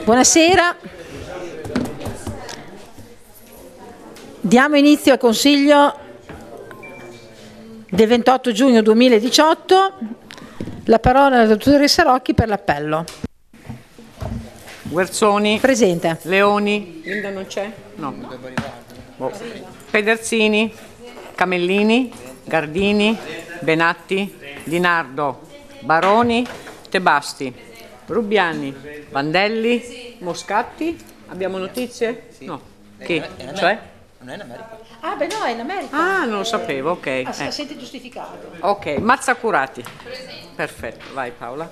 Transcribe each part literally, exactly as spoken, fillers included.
Buonasera. Diamo inizio al Consiglio del ventotto giugno duemiladiciotto. La parola alla dottoressa Rocchi per l'appello. Guerzoni. Presente. Leoni. Linda non c'è? No. Oh. Pedersini. Camellini. Gardini. Benatti. Di Nardo. Baroni. Tebasti. Rubiani. Vandelli. Moscatti. Abbiamo notizie? No. Chi? Cioè? Non è in America? Ah, beh, no, è in America. Ah, non lo sapevo, ok. Ah, Eh. sente giustificato. Ok, Mazzacurati. Perfetto, vai Paola.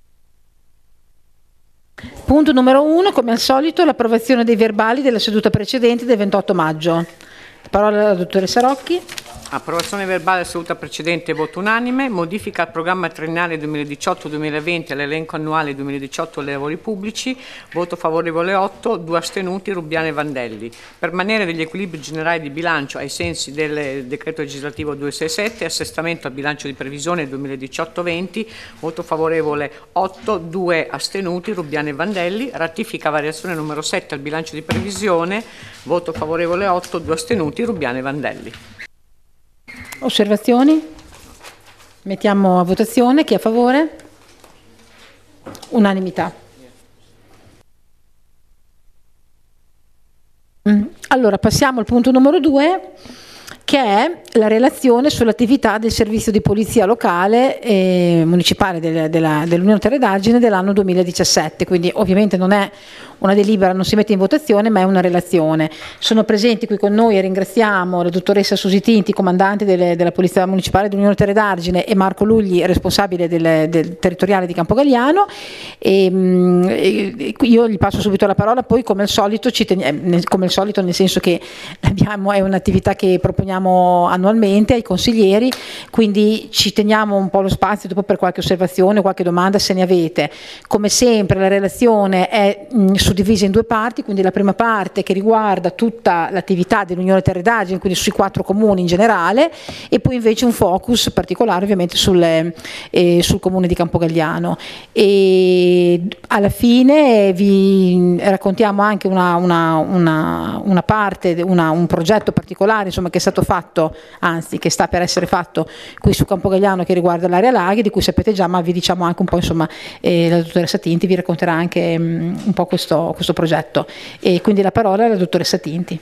Punto numero uno, come al solito, l'approvazione dei verbali della seduta precedente del ventotto maggio. La parola alla dottoressa Rocchi. Approvazione verbale della seduta precedente, voto unanime. Modifica al programma triennale duemiladiciotto duemilaventi all'elenco annuale duemiladiciotto dei lavori pubblici. Voto favorevole otto, due astenuti, Rubiani e Vandelli. Permanere degli equilibri generali di bilancio ai sensi del decreto legislativo duecentosessantasette, assestamento al bilancio di previsione duemiladiciotto venti. Voto favorevole otto, due astenuti, Rubiani e Vandelli. Ratifica variazione numero sette al bilancio di previsione. Voto favorevole otto, due astenuti, Rubiani e Vandelli. Osservazioni? Mettiamo a votazione. Chi è a favore? Unanimità. Allora passiamo al punto numero due, che è la relazione sull'attività del servizio di polizia locale e municipale del, della, dell'Unione Terre d'Argine dell'anno duemiladiciassette, quindi ovviamente non è una delibera, non si mette in votazione, ma è una relazione. Sono presenti qui con noi e ringraziamo la dottoressa Susi Tinti, comandante delle, della Polizia Municipale dell'Unione Terre d'Argine, e Marco Lugli, responsabile del, del territoriale di Campogalliano. E, e, io gli passo subito la parola, poi come al solito, ci teniamo, come al solito nel senso che abbiamo, è un'attività che proponiamo annualmente ai consiglieri, quindi ci teniamo un po' lo spazio dopo per qualche osservazione o qualche domanda se ne avete. Come sempre la relazione è mh, suddivisa in due parti, quindi la prima parte che riguarda tutta l'attività dell'Unione Terre d'Argine, quindi sui quattro comuni in generale, e poi invece un focus particolare ovviamente sul, eh, sul comune di Campogalliano. E alla fine vi raccontiamo anche una, una, una, una parte, una, un progetto particolare insomma, che è stato fatto, anzi che sta per essere fatto qui su Campogalliano, che riguarda l'area laghi, di cui sapete già, ma vi diciamo anche un po', insomma, eh, la dottoressa Tinti vi racconterà anche um, un po' questo questo progetto, e quindi la parola alla dottoressa Tinti.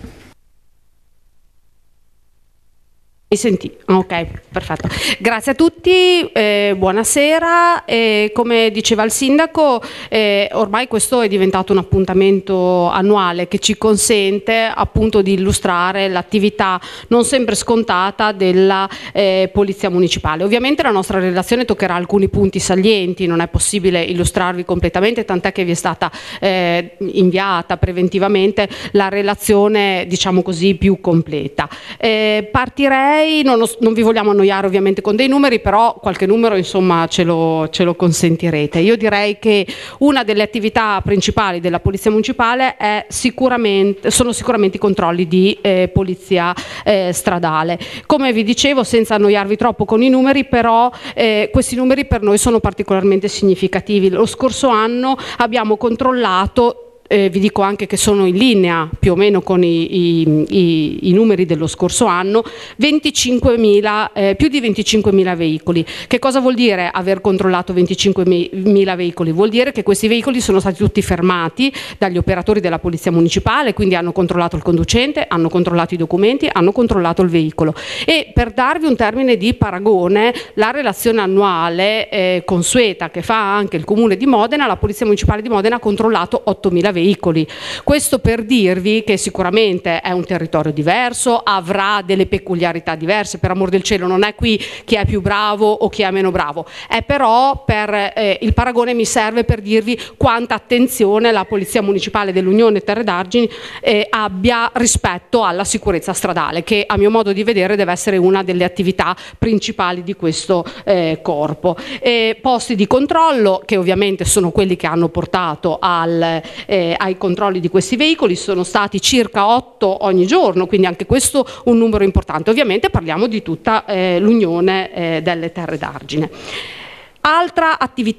Mi senti? Ok, perfetto. Grazie a tutti, eh, buonasera. Eh, come diceva il sindaco, eh, ormai questo è diventato un appuntamento annuale che ci consente appunto di illustrare l'attività non sempre scontata della eh, Polizia Municipale. Ovviamente la nostra relazione toccherà alcuni punti salienti, non è possibile illustrarvi completamente, tant'è che vi è stata eh, inviata preventivamente la relazione, diciamo così, più completa. Eh, partirei Non, non vi vogliamo annoiare ovviamente con dei numeri, però qualche numero insomma ce lo, ce lo consentirete. Io direi che una delle attività principali della Polizia Municipale è sicuramente, sono sicuramente i controlli di eh, polizia eh, stradale. Come vi dicevo, senza annoiarvi troppo con i numeri, però eh, questi numeri per noi sono particolarmente significativi. Lo scorso anno abbiamo controllato, Eh, vi dico anche che sono in linea più o meno con i, i, i, i numeri dello scorso anno, venticinquemila, eh, più di venticinquemila veicoli. Che cosa vuol dire aver controllato venticinquemila veicoli? Vuol dire che questi veicoli sono stati tutti fermati dagli operatori della Polizia Municipale, quindi hanno controllato il conducente, hanno controllato i documenti, hanno controllato il veicolo. E per darvi un termine di paragone, la relazione annuale eh, consueta che fa anche il Comune di Modena, la Polizia Municipale di Modena ha controllato ottomila veicoli. Veicoli. Questo per dirvi che sicuramente è un territorio diverso, avrà delle peculiarità diverse, per amor del cielo non è qui chi è più bravo o chi è meno bravo, è però per eh, il paragone mi serve per dirvi quanta attenzione la Polizia Municipale dell'Unione Terre d'Argine eh, abbia rispetto alla sicurezza stradale, che a mio modo di vedere deve essere una delle attività principali di questo eh, corpo. E posti di controllo, che ovviamente sono quelli che hanno portato al eh, ai controlli di questi veicoli, sono stati circa otto ogni giorno, quindi anche questo un numero importante. Ovviamente parliamo di tutta eh, l'Unione eh, delle Terre d'Argine. Altra attività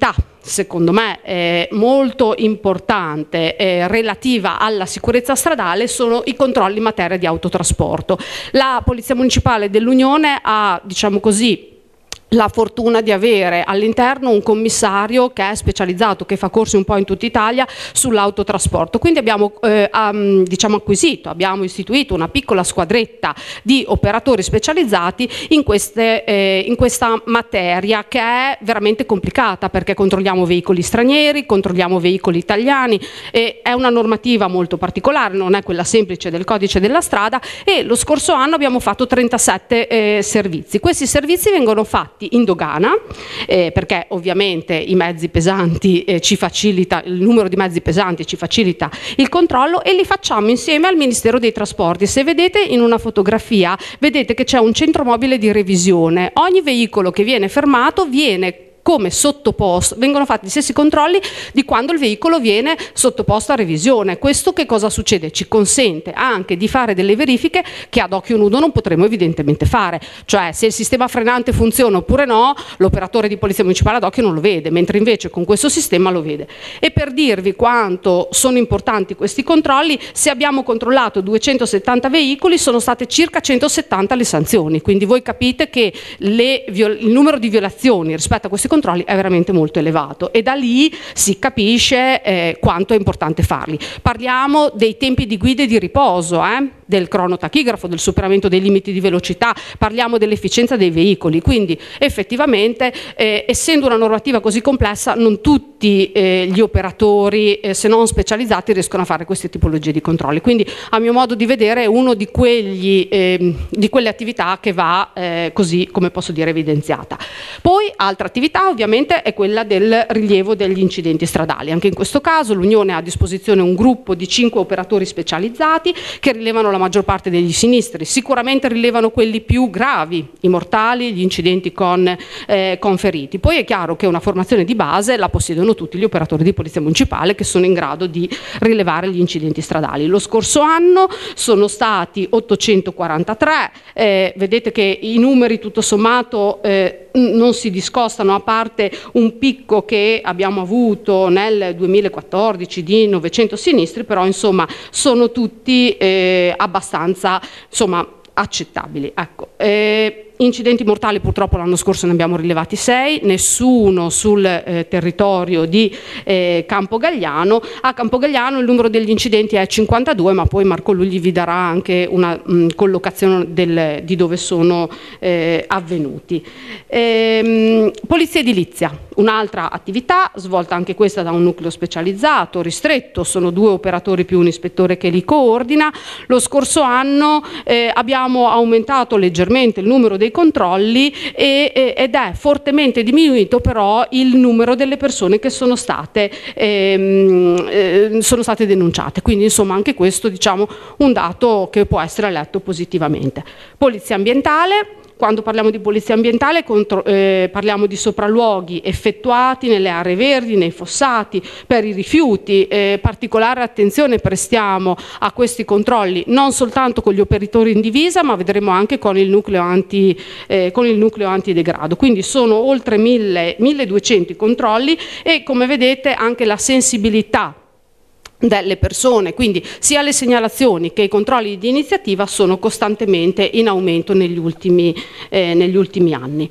secondo me eh, molto importante eh, relativa alla sicurezza stradale sono i controlli in materia di autotrasporto. La Polizia Municipale dell'Unione ha, diciamo così, la fortuna di avere all'interno un commissario che è specializzato, che fa corsi un po' in tutta Italia sull'autotrasporto. Quindi abbiamo eh, um, diciamo acquisito, abbiamo istituito una piccola squadretta di operatori specializzati in, queste, eh, in questa materia, che è veramente complicata, perché controlliamo veicoli stranieri, controlliamo veicoli italiani, e è una normativa molto particolare, non è quella semplice del codice della strada, e lo scorso anno abbiamo fatto trentasette eh, servizi. Questi servizi vengono fatti in dogana, eh, perché ovviamente i mezzi pesanti eh, ci facilita, il numero di mezzi pesanti ci facilita il controllo, e li facciamo insieme al Ministero dei Trasporti. Se vedete in una fotografia, vedete che c'è un centro mobile di revisione. Ogni veicolo che viene fermato viene come sottoposto, vengono fatti gli stessi controlli di quando il veicolo viene sottoposto a revisione. Questo che cosa succede? Ci consente anche di fare delle verifiche che ad occhio nudo non potremo evidentemente fare, cioè se il sistema frenante funziona oppure no, l'operatore di polizia municipale ad occhio non lo vede, mentre invece con questo sistema lo vede. E per dirvi quanto sono importanti questi controlli, se abbiamo controllato duecentosettanta veicoli, sono state circa centosettanta le sanzioni, quindi voi capite che le, il numero di violazioni rispetto a questi controlli è veramente molto elevato, e da lì si capisce eh, quanto è importante farli. Parliamo dei tempi di guida e di riposo, eh, del cronotachigrafo, del superamento dei limiti di velocità, parliamo dell'efficienza dei veicoli, quindi effettivamente eh, essendo una normativa così complessa non tutti eh, gli operatori eh, se non specializzati riescono a fare queste tipologie di controlli, quindi a mio modo di vedere è uno di, quegli, eh, di quelle attività che va eh, così, come posso dire, evidenziata. Poi altra attività ovviamente è quella del rilievo degli incidenti stradali. Anche in questo caso l'Unione ha a disposizione un gruppo di cinque operatori specializzati che rilevano la maggior parte degli sinistri, sicuramente rilevano quelli più gravi, i mortali, gli incidenti con, eh, con feriti. Poi è chiaro che una formazione di base la possiedono tutti gli operatori di polizia municipale che sono in grado di rilevare gli incidenti stradali. Lo scorso anno sono stati ottocentoquarantatré, eh, vedete che i numeri tutto sommato eh, non si discostano, a parte un picco che abbiamo avuto nel duemilaquattordici di novecento sinistri, però insomma sono tutti eh, abbastanza insomma accettabili. Ecco. Eh, Incidenti mortali purtroppo l'anno scorso ne abbiamo rilevati sei, nessuno sul eh, territorio di eh, Campogalliano. A Campogalliano il numero degli incidenti è cinquantadue, ma poi Marco Lugli vi darà anche una mh, collocazione del, di dove sono eh, avvenuti. Ehm, polizia edilizia, un'altra attività svolta anche questa da un nucleo specializzato, ristretto, sono due operatori più un ispettore che li coordina. Lo scorso anno eh, abbiamo aumentato leggermente il numero dei controlli e, e, ed è fortemente diminuito però il numero delle persone che sono state, ehm, eh, sono state denunciate, quindi insomma anche questo diciamo un dato che può essere letto positivamente. Polizia ambientale. Quando parliamo di polizia ambientale contro, eh, parliamo di sopralluoghi effettuati nelle aree verdi, nei fossati, per i rifiuti. Eh, particolare attenzione prestiamo a questi controlli non soltanto con gli operatori in divisa, ma vedremo anche con il nucleo, anti, eh, con il nucleo antidegrado. Quindi sono oltre milleduecento controlli e come vedete anche la sensibilità delle persone, quindi sia le segnalazioni che i controlli di iniziativa sono costantemente in aumento negli ultimi, eh, negli ultimi anni.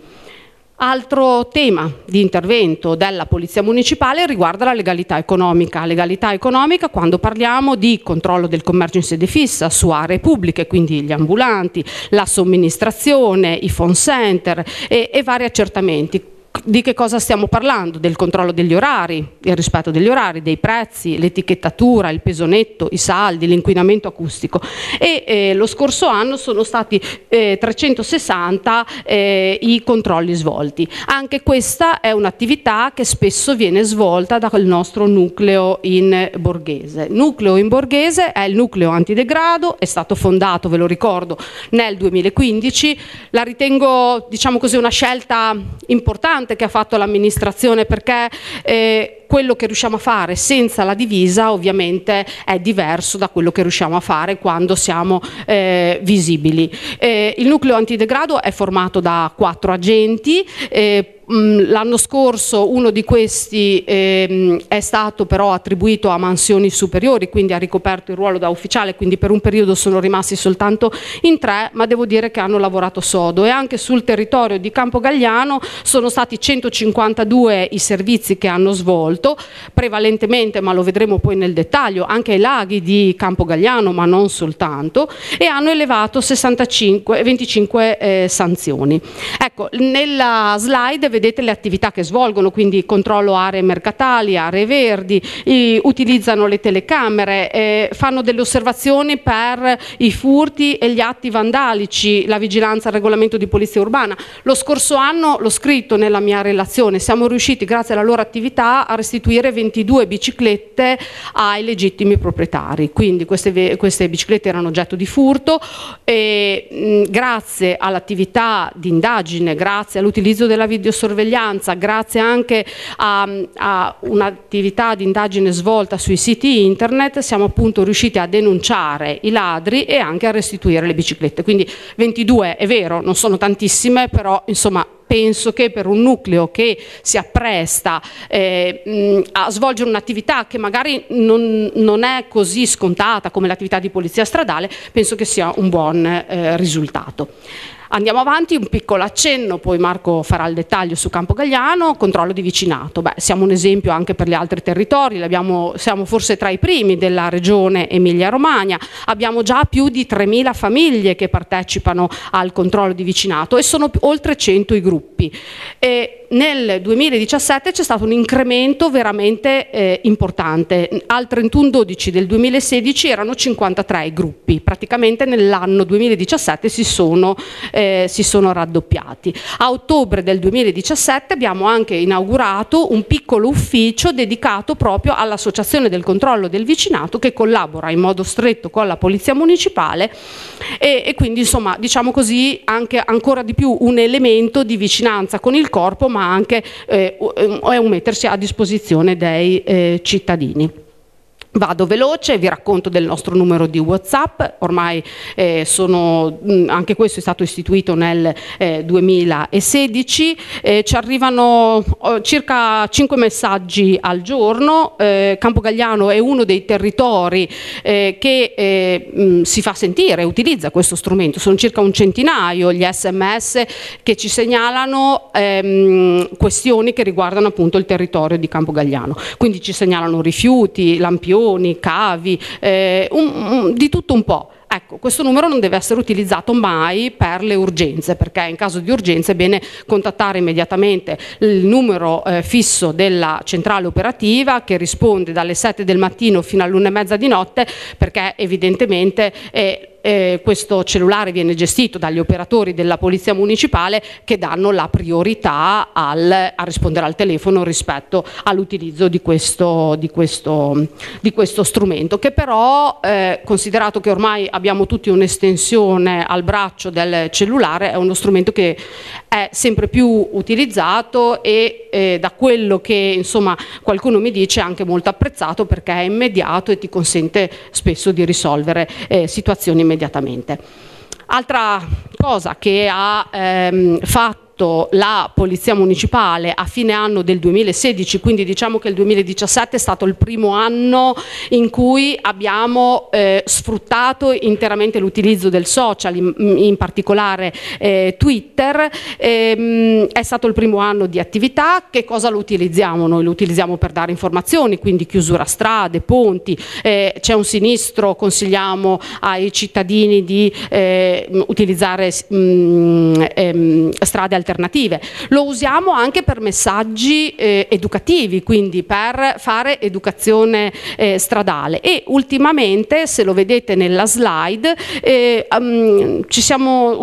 Altro tema di intervento della Polizia Municipale riguarda la legalità economica. Legalità economica quando parliamo di controllo del commercio in sede fissa su aree pubbliche, quindi gli ambulanti, la somministrazione, i phone center e, e vari accertamenti. Di che cosa stiamo parlando? Del controllo degli orari, il rispetto degli orari, dei prezzi, l'etichettatura, il peso netto, i saldi, l'inquinamento acustico. E eh, lo scorso anno sono stati eh, trecentosessanta eh, i controlli svolti. Anche questa è un'attività che spesso viene svolta dal nostro nucleo in Borghese. Nucleo in Borghese è il nucleo antidegrado, è stato fondato, ve lo ricordo, nel duemilaquindici. La ritengo, diciamo così, una scelta importante che ha fatto l'amministrazione, perché eh, quello che riusciamo a fare senza la divisa ovviamente è diverso da quello che riusciamo a fare quando siamo eh, visibili. Eh, il nucleo antidegrado è formato da quattro agenti, eh, L'anno scorso uno di questi ehm, è stato però attribuito a mansioni superiori, quindi ha ricoperto il ruolo da ufficiale, quindi per un periodo sono rimasti soltanto in tre, ma devo dire che hanno lavorato sodo, e anche sul territorio di Campogalliano sono stati centocinquantadue i servizi che hanno svolto, prevalentemente, ma lo vedremo poi nel dettaglio, anche ai laghi di Campogalliano, ma non soltanto, e hanno elevato sessantacinque, venticinque eh, sanzioni. Ecco, nella slide vedete le attività che svolgono, quindi controllo aree mercatali, aree verdi, i, utilizzano le telecamere, eh, fanno delle osservazioni per i furti e gli atti vandalici, la vigilanza al regolamento di polizia urbana. Lo scorso anno, l'ho scritto nella mia relazione, siamo riusciti grazie alla loro attività a restituire ventidue biciclette ai legittimi proprietari, quindi queste, queste biciclette erano oggetto di furto e mh, grazie all'attività di indagine, grazie all'utilizzo della videosorveglianza, grazie anche a, a un'attività di indagine svolta sui siti internet, siamo appunto riusciti a denunciare i ladri e anche a restituire le biciclette. Quindi ventidue è vero, non sono tantissime, però insomma penso che per un nucleo che si appresta eh, mh, a svolgere un'attività che magari non, non è così scontata come l'attività di polizia stradale, penso che sia un buon eh, risultato. Andiamo avanti, un piccolo accenno, poi Marco farà il dettaglio su Campogalliano. Controllo di vicinato. Beh, siamo un esempio anche per gli altri territori, abbiamo, siamo forse tra i primi della regione Emilia-Romagna, abbiamo già più di tremila famiglie che partecipano al controllo di vicinato e sono oltre cento i gruppi. E nel duemiladiciassette c'è stato un incremento veramente eh, importante, al trentuno dodici del duemilasedici erano cinquantatré i gruppi, praticamente nell'anno duemiladiciassette si sono eh, si sono raddoppiati. A ottobre del duemiladiciassette abbiamo anche inaugurato un piccolo ufficio dedicato proprio all'associazione del controllo del vicinato, che collabora in modo stretto con la polizia municipale e, e quindi insomma diciamo così anche ancora di più un elemento di vicinanza con il corpo, ma anche eh, è un mettersi a disposizione dei eh, cittadini. Vado veloce, vi racconto del nostro numero di WhatsApp, ormai eh, sono, anche questo è stato istituito nel eh, duemilasedici, eh, ci arrivano oh, circa cinque messaggi al giorno, eh, Campogalliano è uno dei territori eh, che eh, mh, si fa sentire, utilizza questo strumento, sono circa un centinaio gli sms che ci segnalano ehm, questioni che riguardano appunto il territorio di Campogalliano, quindi ci segnalano rifiuti, lampioni, cavi, eh, un, un, di tutto un po'. Ecco, questo numero non deve essere utilizzato mai per le urgenze, perché in caso di urgenza è bene contattare immediatamente il numero eh, fisso della centrale operativa che risponde dalle sette del mattino fino all'una e mezza di notte, perché evidentemente eh, Eh, questo cellulare viene gestito dagli operatori della polizia municipale che danno la priorità al, a rispondere al telefono rispetto all'utilizzo di questo, di, questo, di questo strumento, che però eh, considerato che ormai abbiamo tutti un'estensione al braccio del cellulare, è uno strumento che è sempre più utilizzato e eh, da quello che insomma qualcuno mi dice anche molto apprezzato, perché è immediato e ti consente spesso di risolvere eh, situazioni immediatamente. Altra cosa che ha ehm, fatto la polizia municipale a fine anno del duemilasedici, quindi diciamo che il duemiladiciassette è stato il primo anno in cui abbiamo eh, sfruttato interamente l'utilizzo del social, in, in particolare eh, Twitter, ehm, è stato il primo anno di attività. Che cosa lo utilizziamo? Noi lo utilizziamo per dare informazioni, quindi chiusura strade, ponti, eh, c'è un sinistro, consigliamo ai cittadini di eh, utilizzare mh, ehm, strade alternative. Lo usiamo anche per messaggi eh, educativi, quindi per fare educazione eh, stradale, e ultimamente, se lo vedete nella slide, eh, um, ci siamo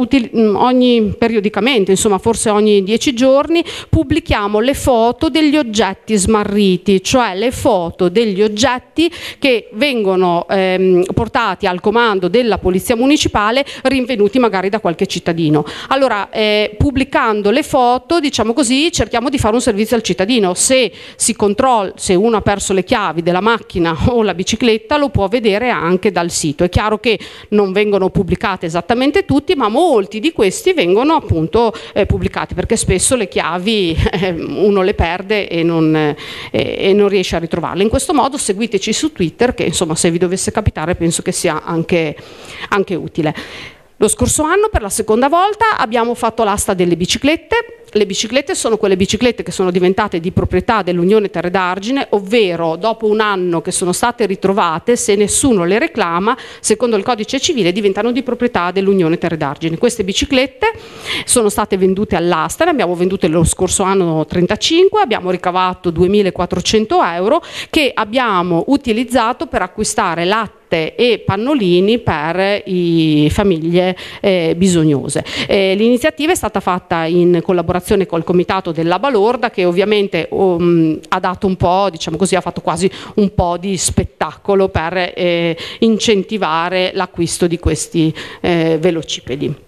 ogni periodicamente, insomma forse ogni dieci giorni, pubblichiamo le foto degli oggetti smarriti, cioè le foto degli oggetti che vengono ehm, portati al comando della polizia municipale rinvenuti magari da qualche cittadino. Allora, eh, pubblicando controllando le foto, diciamo così, cerchiamo di fare un servizio al cittadino. Se si controlla, se uno ha perso le chiavi della macchina o la bicicletta, lo può vedere anche dal sito. È chiaro che non vengono pubblicate esattamente tutti, ma molti di questi vengono appunto eh, pubblicati, perché spesso le chiavi eh, uno le perde e non, eh, e non riesce a ritrovarle. In questo modo seguiteci su Twitter, che insomma, se vi dovesse capitare, penso che sia anche, anche utile. Lo scorso anno, per la seconda volta, abbiamo fatto l'asta delle biciclette. Le biciclette sono quelle biciclette che sono diventate di proprietà dell'Unione Terre d'Argine, ovvero dopo un anno che sono state ritrovate, se nessuno le reclama, secondo il codice civile diventano di proprietà dell'Unione Terre d'Argine. Queste biciclette sono state vendute all'asta, ne abbiamo vendute lo scorso anno trentacinque, abbiamo ricavato duemilaquattrocento euro che abbiamo utilizzato per acquistare latte e pannolini per i famiglie eh, bisognose. Eh, l'iniziativa è stata fatta in collaborazione col comitato della Balorda, che ovviamente um, ha dato un po', diciamo così, ha fatto quasi un po' di spettacolo per eh, incentivare l'acquisto di questi eh, velocipedi.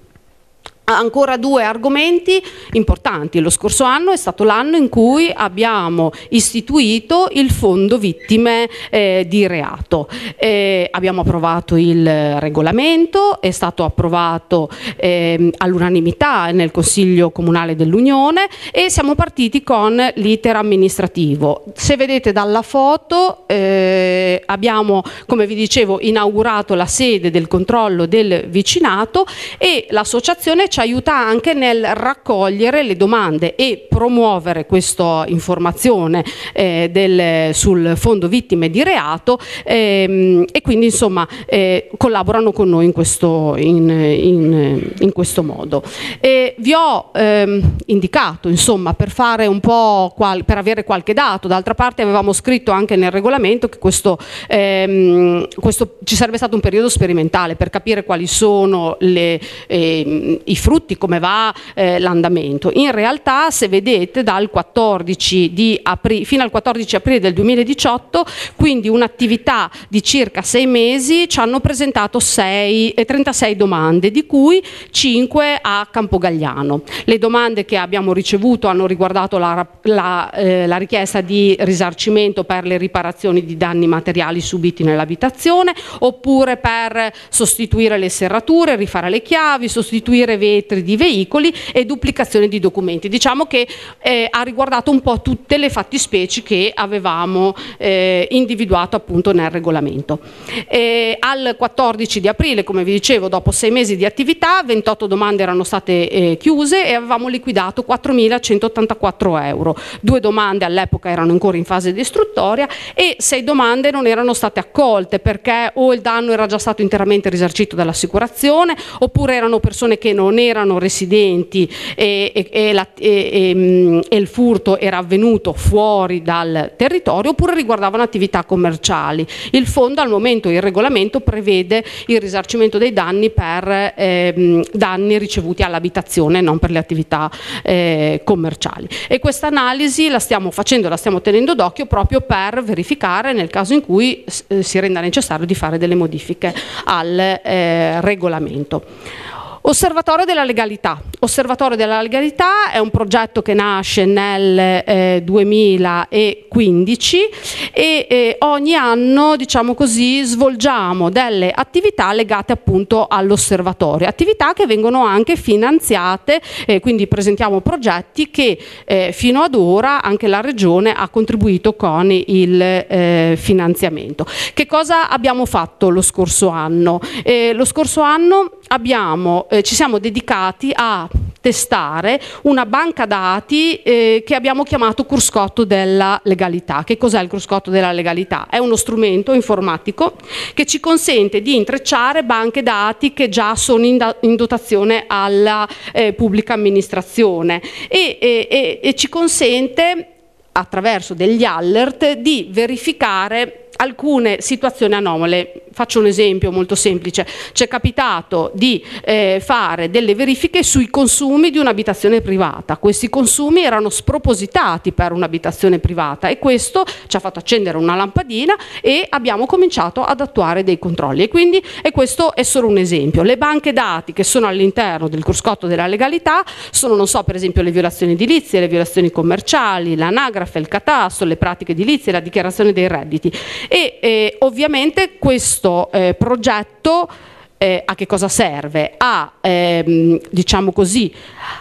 Ancora due argomenti importanti. Lo scorso anno è stato l'anno in cui abbiamo istituito il fondo vittime eh, di reato. Eh, abbiamo approvato il regolamento, è stato approvato eh, all'unanimità nel Consiglio Comunale dell'Unione e siamo partiti con l'iter amministrativo. Se vedete dalla foto eh, abbiamo, come vi dicevo, inaugurato la sede del controllo del vicinato e l'associazione ci aiuta anche nel raccogliere le domande e promuovere questa informazione eh, del, sul fondo vittime di reato ehm, e quindi insomma eh, collaborano con noi in questo, in, in, in questo modo. E vi ho ehm, indicato insomma per fare un po' qual, per avere qualche dato. D'altra parte avevamo scritto anche nel regolamento che questo, ehm, questo ci sarebbe stato un periodo sperimentale per capire quali sono le, eh, i frutti, come va eh, l'andamento. In realtà, se vedete, dal quattordici di aprile fino al quattordici aprile del duemiladiciotto, quindi un'attività di circa sei mesi, ci hanno presentato sei, eh, trentasei domande, di cui cinque a Campogagliano. Le domande che abbiamo ricevuto hanno riguardato la, la, eh, la richiesta di risarcimento per le riparazioni di danni materiali subiti nell'abitazione, oppure per sostituire le serrature, rifare le chiavi, sostituire vetri di veicoli e duplicazione di documenti. Diciamo che eh, ha riguardato un po' tutte le fattispecie che avevamo eh, individuato appunto nel regolamento. E al quattordici di aprile, come vi dicevo, dopo sei mesi di attività, ventotto domande erano state eh, chiuse e avevamo liquidato quattromilacentottantaquattro euro. Due domande all'epoca erano ancora in fase di istruttoria e sei domande non erano state accolte perché o il danno era già stato interamente risarcito dall'assicurazione, oppure erano persone che non erano residenti e, e, e, la, e, e, e il furto era avvenuto fuori dal territorio, oppure riguardavano attività commerciali. Il fondo, al momento, il regolamento prevede il risarcimento dei danni per eh, danni ricevuti all'abitazione, non per le attività eh, commerciali. E questa analisi la stiamo facendo, la stiamo tenendo d'occhio proprio per verificare nel caso in cui eh, si renda necessario di fare delle modifiche al eh, regolamento. Osservatorio della legalità. Osservatorio della legalità è un progetto che nasce nel eh, duemilaquindici e eh, ogni anno, diciamo così, svolgiamo delle attività legate appunto all'osservatorio, attività che vengono anche finanziate, eh, quindi presentiamo progetti che eh, fino ad ora anche la Regione ha contribuito con il eh, finanziamento. Che cosa abbiamo fatto lo scorso anno? Eh, lo scorso anno abbiamo Eh, ci siamo dedicati a testare una banca dati eh, che abbiamo chiamato cruscotto della legalità. Che cos'è il cruscotto della legalità? È uno strumento informatico che ci consente di intrecciare banche dati che già sono in, da, in dotazione alla eh, pubblica amministrazione e, e, e, e ci consente, attraverso degli alert, di verificare alcune situazioni anomale. Faccio un esempio molto semplice: ci è capitato di eh, fare delle verifiche sui consumi di un'abitazione privata. Questi consumi erano spropositati per un'abitazione privata e questo ci ha fatto accendere una lampadina e abbiamo cominciato ad attuare dei controlli. E quindi e questo è solo un esempio. Le banche dati che sono all'interno del cruscotto della legalità sono, non so, per esempio le violazioni edilizie, le violazioni commerciali, l'anagrafe, il catasto, le pratiche edilizie, la dichiarazione dei redditi. E eh, ovviamente questo eh, progetto eh, a che cosa serve? A, ehm, diciamo così,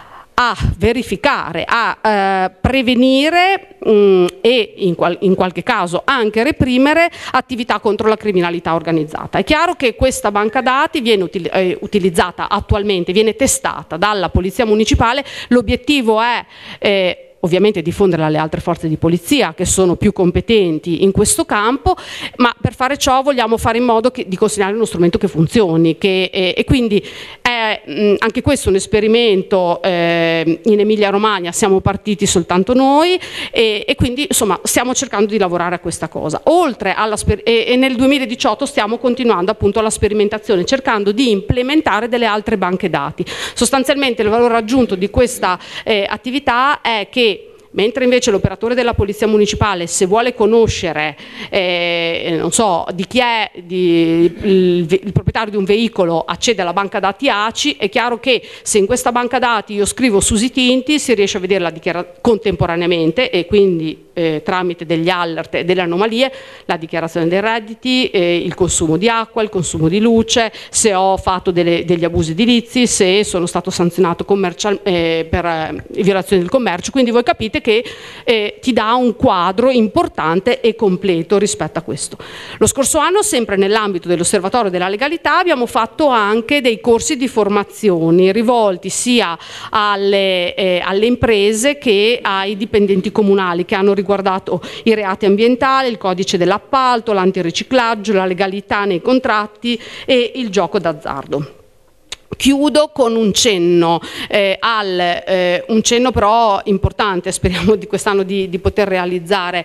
a verificare, a eh, prevenire mh, e in, qual in qualche caso anche reprimere attività contro la criminalità organizzata. È chiaro che questa banca dati viene util eh, utilizzata attualmente, viene testata dalla Polizia Municipale. L'obiettivo è eh, ovviamente diffonderla alle altre forze di polizia che sono più competenti in questo campo, ma per fare ciò vogliamo fare in modo che, di consegnare uno strumento che funzioni, che, eh, e quindi è mh, anche questo un esperimento. Eh, in Emilia Romagna siamo partiti soltanto noi e, e quindi insomma stiamo cercando di lavorare a questa cosa. Oltre alla e, e nel duemiladiciotto stiamo continuando appunto la sperimentazione, cercando di implementare delle altre banche dati. Sostanzialmente il valore aggiunto di questa eh, attività è che mentre invece l'operatore della Polizia Municipale, se vuole conoscere eh, non so, di chi è di, il, il proprietario di un veicolo, accede alla banca dati A C I, è chiaro che se in questa banca dati io scrivo Susi Tinti si riesce a vederla contemporaneamente e quindi eh, tramite degli alert e delle anomalie la dichiarazione dei redditi, eh, il consumo di acqua, il consumo di luce, se ho fatto delle, degli abusi edilizi, se sono stato sanzionato eh, per eh, violazione del commercio. Quindi voi capite che eh, ti dà un quadro importante e completo rispetto a questo. Lo scorso anno, sempre nell'ambito dell'Osservatorio della Legalità, abbiamo fatto anche dei corsi di formazioni rivolti sia alle, eh, alle imprese che ai dipendenti comunali, che hanno riguardato i reati ambientali, il codice dell'appalto, l'antiriciclaggio, la legalità nei contratti e il gioco d'azzardo. Chiudo con un cenno, eh, al, eh, un cenno però importante, speriamo di quest'anno di, di poter realizzare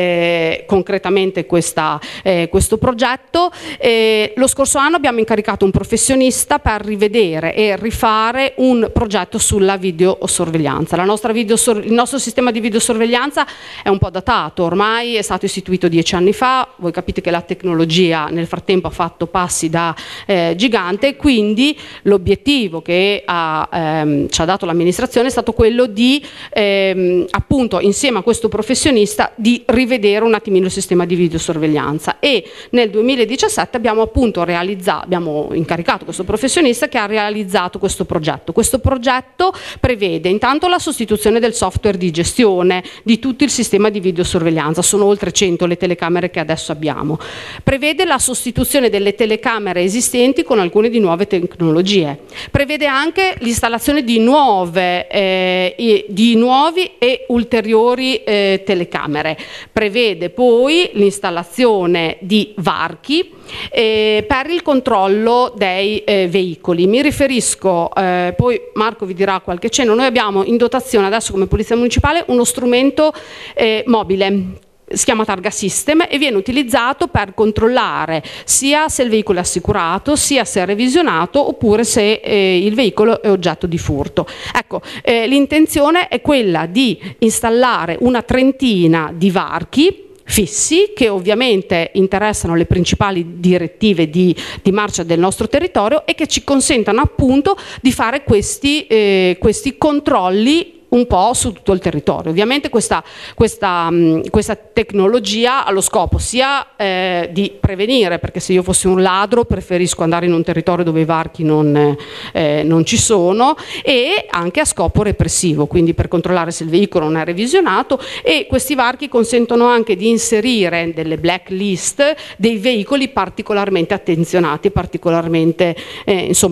eh, concretamente questa, eh, questo progetto. Eh, lo scorso anno abbiamo incaricato un professionista per rivedere e rifare un progetto sulla videosorveglianza. La nostra videosor- il nostro sistema di videosorveglianza è un po' datato, ormai è stato istituito dieci anni fa, voi capite che la tecnologia nel frattempo ha fatto passi da eh, gigante, quindi l'obiettivo che ha, ehm, ci ha dato l'amministrazione è stato quello di, ehm, appunto, insieme a questo professionista, di rivedere un attimino il sistema di videosorveglianza, e nel duemiladiciassette abbiamo appunto realizzato, abbiamo incaricato questo professionista che ha realizzato questo progetto. Questo progetto prevede intanto la sostituzione del software di gestione di tutto il sistema di videosorveglianza, sono oltre cento le telecamere che adesso abbiamo, prevede la sostituzione delle telecamere esistenti con alcune di nuove tecnologie, prevede anche l'installazione di nuove eh, di nuovi e ulteriori eh, telecamere, prevede poi l'installazione di varchi eh, per il controllo dei eh, veicoli. Mi riferisco, eh, poi Marco vi dirà qualche cenno, noi abbiamo in dotazione adesso come Polizia Municipale uno strumento eh, mobile, si chiama Targa System e viene utilizzato per controllare sia se il veicolo è assicurato, sia se è revisionato, oppure se eh, il veicolo è oggetto di furto. Ecco, eh, l'intenzione è quella di installare una trentina di varchi fissi che ovviamente interessano le principali direttive di, di marcia del nostro territorio e che ci consentano appunto di fare questi, eh, questi controlli un po' su tutto il territorio. Ovviamente questa, questa, mh, questa tecnologia ha lo scopo sia eh, di prevenire, perché se io fossi un ladro preferisco andare in un territorio dove i varchi non, eh, non ci sono, e anche a scopo repressivo, quindi per controllare se il veicolo non è revisionato, e questi varchi consentono anche di inserire delle blacklist dei veicoli particolarmente attenzionati, particolarmente eh, insomma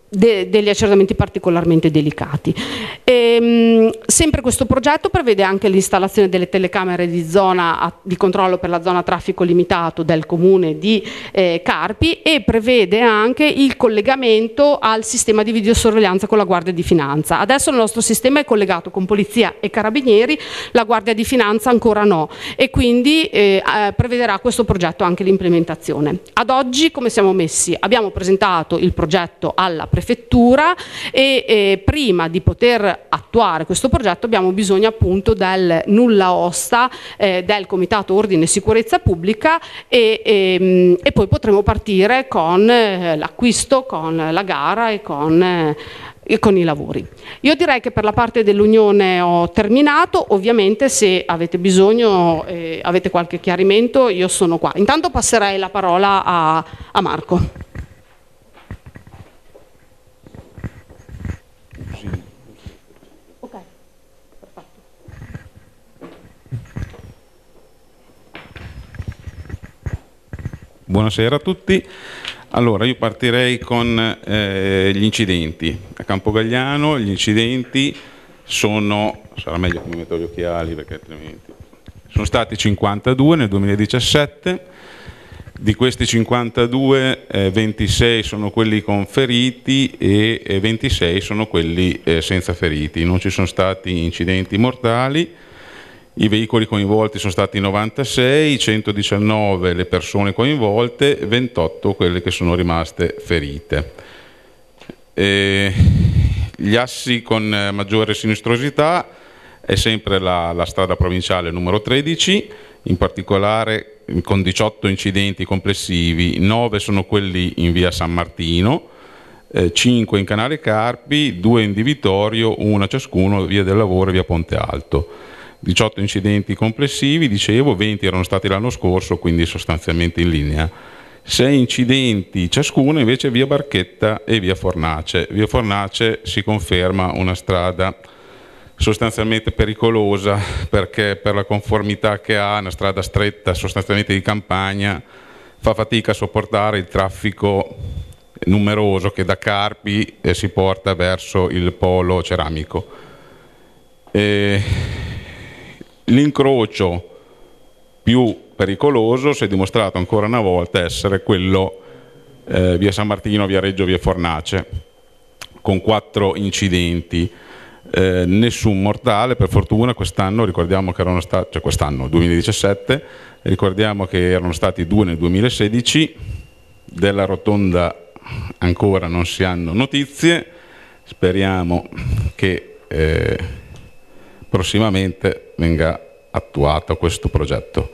De, degli accertamenti particolarmente delicati. E, mh, sempre questo progetto prevede anche l'installazione delle telecamere di, zona a, di controllo per la zona a traffico limitato del comune di eh, Carpi, e prevede anche il collegamento al sistema di videosorveglianza con la Guardia di Finanza. Adesso il nostro sistema è collegato con Polizia e Carabinieri, la Guardia di Finanza ancora no, e quindi eh, eh, prevederà questo progetto anche l'implementazione. Ad oggi come siamo messi? Abbiamo presentato il progetto alla prefettura e eh, prima di poter attuare questo progetto abbiamo bisogno appunto del nulla osta eh, del Comitato Ordine e Sicurezza Pubblica e, e, e poi potremo partire con eh, l'acquisto, con la gara e con, eh, e con i lavori. Io direi che per la parte dell'Unione ho terminato, ovviamente se avete bisogno, eh, avete qualche chiarimento, io sono qua. Intanto passerei la parola a, a Marco. Buonasera a tutti. Allora, io partirei con eh, gli incidenti. A Campogalliano gli incidenti sono, sarà meglio che mi metto gli occhiali perché altrimenti, sono stati cinquantadue nel duemiladiciassette, di questi cinquantadue eh, ventisei sono quelli con feriti e eh, ventisei sono quelli eh, senza feriti, non ci sono stati incidenti mortali. I veicoli coinvolti sono stati novantasei, centodiciannove le persone coinvolte, ventotto quelle che sono rimaste ferite. E gli assi con maggiore sinistrosità è sempre la, la strada provinciale numero tredici, in particolare con diciotto incidenti complessivi, nove sono quelli in via San Martino, eh, cinque in Canale Carpi, due in Di Vittorio, una ciascuno via del Lavoro e via Ponte Alto. diciotto incidenti complessivi, dicevo, venti erano stati l'anno scorso, quindi sostanzialmente in linea. sei incidenti ciascuno invece via Barchetta e via Fornace. Via Fornace si conferma una strada sostanzialmente pericolosa perché per la conformità che ha, una strada stretta sostanzialmente di campagna, fa fatica a sopportare il traffico numeroso che da Carpi eh, si porta verso il polo ceramico. E l'incrocio più pericoloso si è dimostrato ancora una volta essere quello eh, via San Martino, via Reggio, via Fornace, con quattro incidenti, eh, nessun mortale per fortuna. Quest'anno ricordiamo che erano stati, cioè quest'anno duemiladiciassette, ricordiamo che erano stati due nel duemilasedici, della rotonda ancora non si hanno notizie, speriamo che eh, prossimamente venga attuato questo progetto.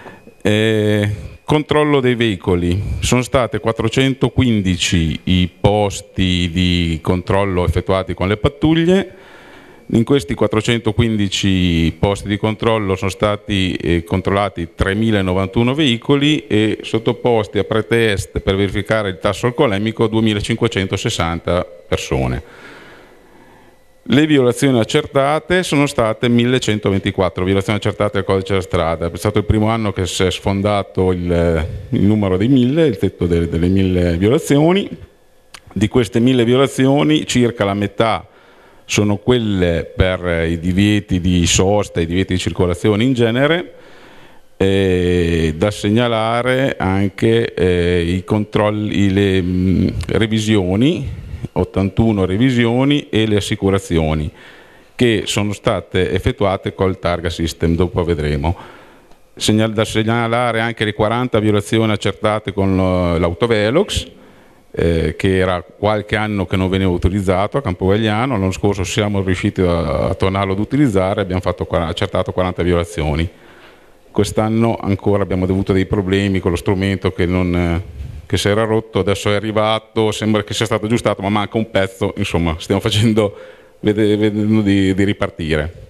Eh, controllo dei veicoli, sono state quattrocentoquindici i posti di controllo effettuati con le pattuglie. In questi quattrocentoquindici posti di controllo sono stati eh, controllati tremilanovantuno veicoli e sottoposti a pretest per verificare il tasso alcolemico duemilacinquecentosessanta persone. Le violazioni accertate sono state millecentoventiquattro, violazioni accertate al codice della strada. È stato il primo anno che si è sfondato il, il numero dei mille, il tetto delle, delle mille violazioni. Di queste mille violazioni circa la metà sono quelle per i divieti di sosta, i divieti di circolazione in genere. E da segnalare anche eh, i controlli, le mh, revisioni, ottantuno revisioni e le assicurazioni che sono state effettuate col Targa System, dopo vedremo. Segnal, da segnalare anche le quaranta violazioni accertate con l'autovelox, eh, che era qualche anno che non veniva utilizzato a Campogalliano. L'anno scorso siamo riusciti a, a tornarlo ad utilizzare, abbiamo fatto, accertato quaranta violazioni. Quest'anno ancora abbiamo avuto dei problemi con lo strumento che non... che si era rotto, adesso è arrivato, sembra che sia stato aggiustato, ma manca un pezzo, insomma, stiamo facendo, vedendo di, di ripartire.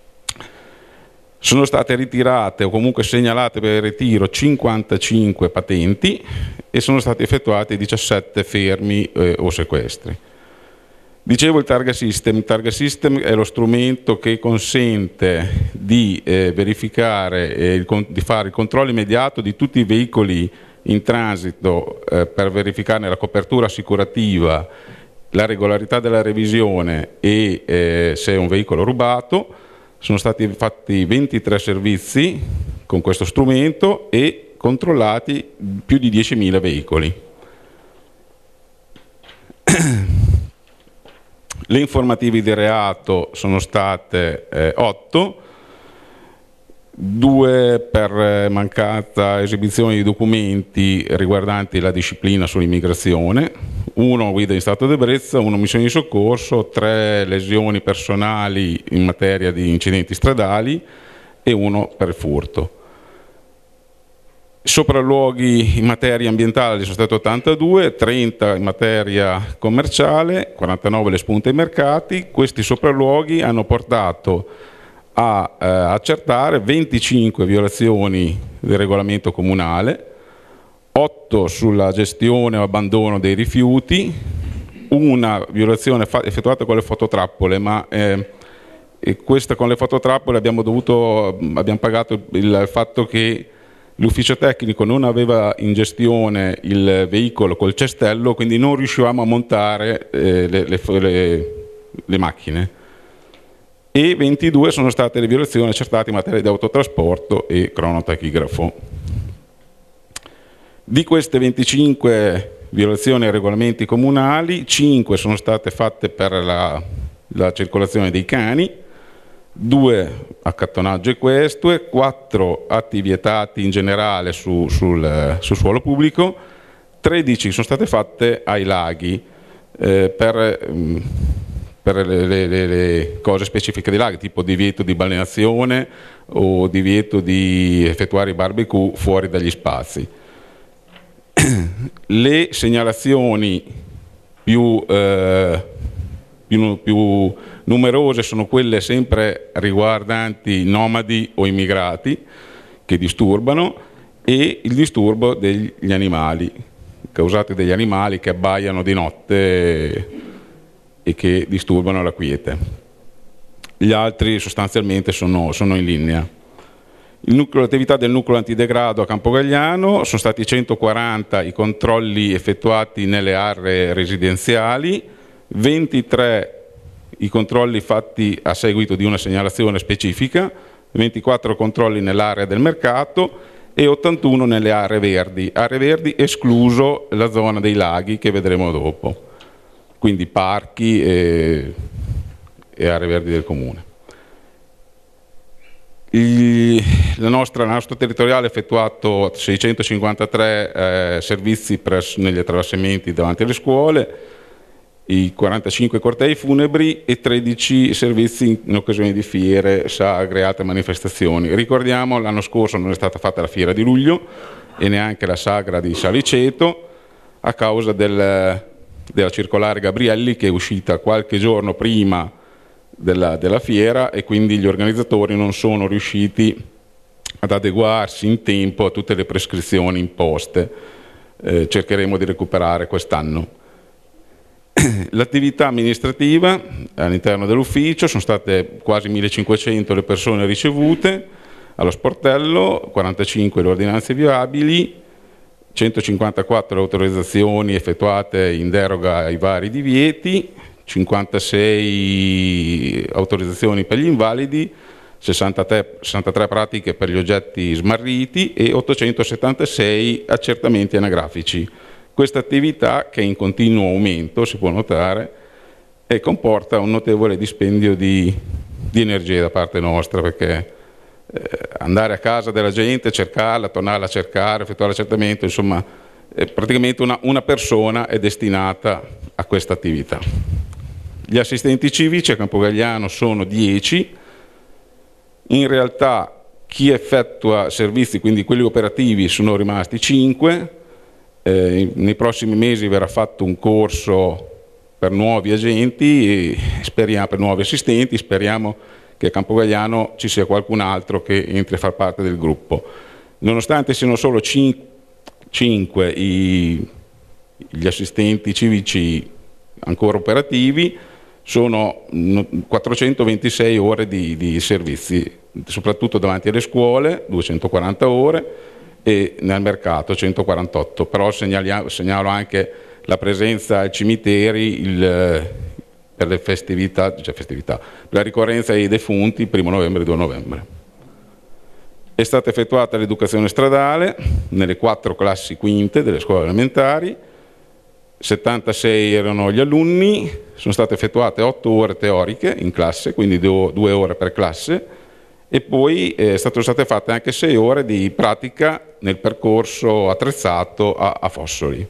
Sono state ritirate o comunque segnalate per il ritiro cinquantacinque patenti e sono stati effettuati diciassette fermi eh, o sequestri. Dicevo il Targa System. Il Targa System è lo strumento che consente di eh, verificare e il, di fare il controllo immediato di tutti i veicoli in transito eh, per verificarne la copertura assicurativa la regolarità della revisione e eh, se è un veicolo rubato. Sono stati fatti ventitré servizi con questo strumento e controllati più di diecimila veicoli. Le informative di reato sono state eh, otto, due per mancata esibizione di documenti riguardanti la disciplina sull'immigrazione, uno guida in stato d'ebbrezza, uno missione di soccorso, tre lesioni personali in materia di incidenti stradali e uno per furto. Sopralluoghi in materia ambientale sono stati ottantadue, trenta in materia commerciale, quarantanove le spunte ai mercati. Questi sopralluoghi hanno portato a eh, accertare venticinque violazioni del regolamento comunale, otto sulla gestione o abbandono dei rifiuti, una violazione effettuata con le fototrappole, ma eh, e questa con le fototrappole abbiamo, dovuto, abbiamo pagato il fatto che l'ufficio tecnico non aveva in gestione il veicolo col cestello, quindi non riuscivamo a montare eh, le, le, le, le macchine. E ventidue sono state le violazioni accertate in materia di autotrasporto e cronotachigrafo. Di queste venticinque violazioni ai regolamenti comunali, cinque sono state fatte per la, la circolazione dei cani, due accattonaggio equestue, quattro atti vietati in generale su, sul, sul suolo pubblico, tredici sono state fatte ai laghi eh, per, per le, le, le, le cose specifiche dei laghi, tipo divieto di balneazione o divieto di effettuare i barbecue fuori dagli spazi. Le segnalazioni più, eh, più, più numerose sono quelle sempre riguardanti nomadi o immigrati che disturbano e il disturbo degli animali, causati dagli animali che abbaiano di notte e che disturbano la quiete. Gli altri sostanzialmente sono, sono in linea. Il nucleo, l'attività del nucleo antidegrado a Campogalliano sono stati centoquaranta i controlli effettuati nelle aree residenziali, ventitré i controlli fatti a seguito di una segnalazione specifica, ventiquattro controlli nell'area del mercato e ottantuno nelle aree verdi, aree verdi escluso la zona dei laghi che vedremo dopo, quindi parchi e, e aree verdi del comune. Il, la, nostra, la nostra territoriale ha effettuato seicentocinquantatré eh, servizi presso, negli attraversamenti davanti alle scuole, i quarantacinque cortei funebri e tredici servizi in, in occasione di fiere, sagre e altre manifestazioni. Ricordiamo, l'anno scorso non è stata fatta la fiera di luglio e neanche la sagra di Saliceto a causa del, della circolare Gabrielli che è uscita qualche giorno prima della, della fiera e quindi gli organizzatori non sono riusciti ad adeguarsi in tempo a tutte le prescrizioni imposte. Eh, cercheremo di recuperare quest'anno. L'attività amministrativa all'interno dell'ufficio sono state quasi millecinquecento le persone ricevute allo sportello, quarantacinque le ordinanze viabili, centocinquantaquattro le autorizzazioni effettuate in deroga ai vari divieti, cinquantasei autorizzazioni per gli invalidi, sessantatré, sessantatré pratiche per gli oggetti smarriti e ottocentosettantasei accertamenti anagrafici. Questa attività, che è in continuo aumento, si può notare, e comporta un notevole dispendio di, di energia da parte nostra, perché eh, andare a casa della gente, cercarla, tornarla a cercare, effettuare l'accertamento, insomma, eh, praticamente una, una persona è destinata a questa attività. Gli assistenti civici a Campogalliano sono dieci, in realtà chi effettua servizi, quindi quelli operativi, sono rimasti cinque. Eh, nei prossimi mesi verrà fatto un corso per nuovi agenti, e speriamo, per nuovi assistenti, speriamo che a Campogalliano ci sia qualcun altro che entri a far parte del gruppo. Nonostante siano solo cinque i, gli assistenti civici ancora operativi, sono quattrocentoventisei ore di, di servizi, soprattutto davanti alle scuole, duecentoquaranta ore, e nel mercato centoquarantotto, però segnalo anche la presenza ai cimiteri il, per le festività, cioè festività, per la ricorrenza ai defunti, primo novembre e due novembre. È stata effettuata l'educazione stradale nelle quattro classi quinte delle scuole elementari, settantasei erano gli alunni, sono state effettuate otto ore teoriche in classe, quindi due ore per classe, e poi eh, sono state fatte anche sei ore di pratica nel percorso attrezzato a, a Fossoli.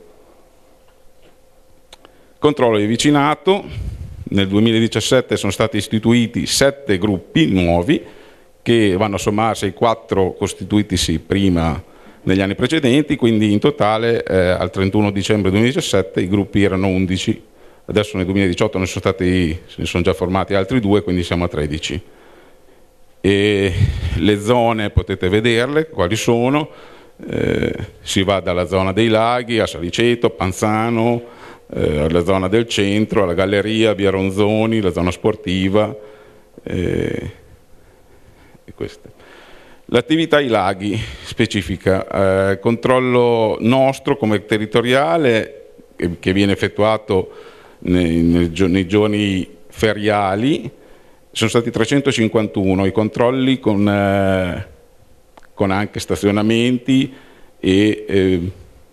Controllo di vicinato, nel duemiladiciassette sono stati istituiti sette gruppi nuovi che vanno a sommarsi ai quattro costituitisi prima negli anni precedenti, quindi in totale eh, al trentuno dicembre duemiladiciassette i gruppi erano undici, adesso nel duemiladiciotto ne sono, stati, se ne sono già formati altri due, quindi siamo a tredici. E le zone potete vederle, quali sono, eh, si va dalla zona dei laghi a Saliceto, Panzano, eh, alla zona del centro, alla galleria, via Ronzoni, la zona sportiva eh, e queste. L'attività ai laghi specifica, eh, controllo nostro come territoriale che, che viene effettuato nei, nei, nei giorni feriali, sono stati trecentocinquantuno i controlli con, eh, con anche stazionamenti e eh,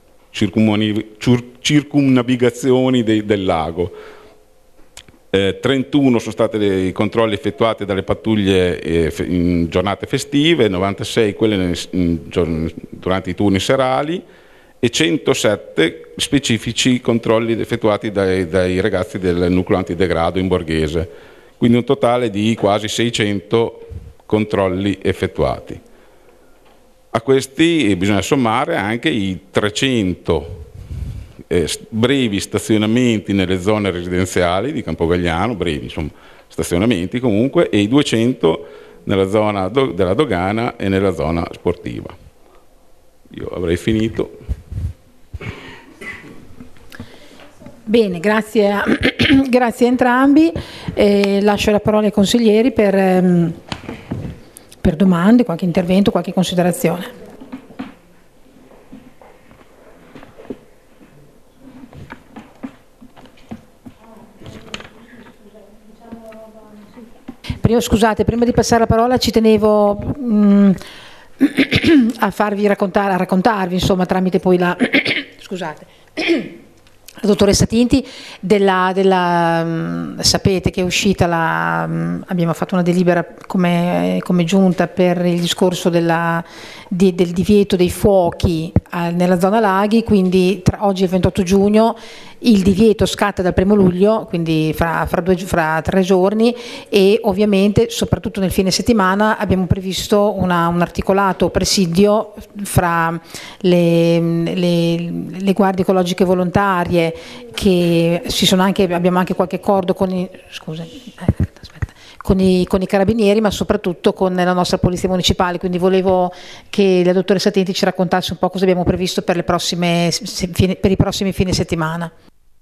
circumnavigazioni de, del lago. Eh, trentuno sono stati i controlli effettuati dalle pattuglie eh, in giornate festive, novantasei quelle in, in, durante i turni serali e centosette specifici controlli effettuati dai, dai ragazzi del nucleo antidegrado in Borghese, quindi un totale di quasi seicento controlli effettuati. A questi bisogna sommare anche i trecento Eh, brevi stazionamenti nelle zone residenziali di Campogalliano, brevi insomma, stazionamenti comunque, e i duecento nella zona do, della dogana e nella zona sportiva. Io avrei finito. Bene, grazie a, grazie a entrambi. Eh, lascio la parola ai consiglieri per, ehm, per domande, qualche intervento, qualche considerazione. Prima, scusate, prima di passare la parola ci tenevo mh, a farvi raccontare, a raccontarvi, insomma, tramite poi la scusate, la dottoressa Tinti, della, della, mh, sapete che è uscita la, mh, abbiamo fatto una delibera come, come giunta per il discorso della, di, del divieto dei fuochi a, nella zona laghi, quindi tra, oggi è il ventotto giugno, il divieto scatta dal primo luglio, quindi fra, fra, due, fra tre giorni, e ovviamente soprattutto nel fine settimana abbiamo previsto una, un articolato presidio fra le, le, le guardie ecologiche volontarie, che ci sono anche, abbiamo anche qualche accordo con i, scusa, aspetta, con i, con i carabinieri, ma soprattutto con la nostra polizia municipale, quindi volevo che la dottoressa Tinti ci raccontasse un po' cosa abbiamo previsto per, le prossime, per i prossimi fine settimana.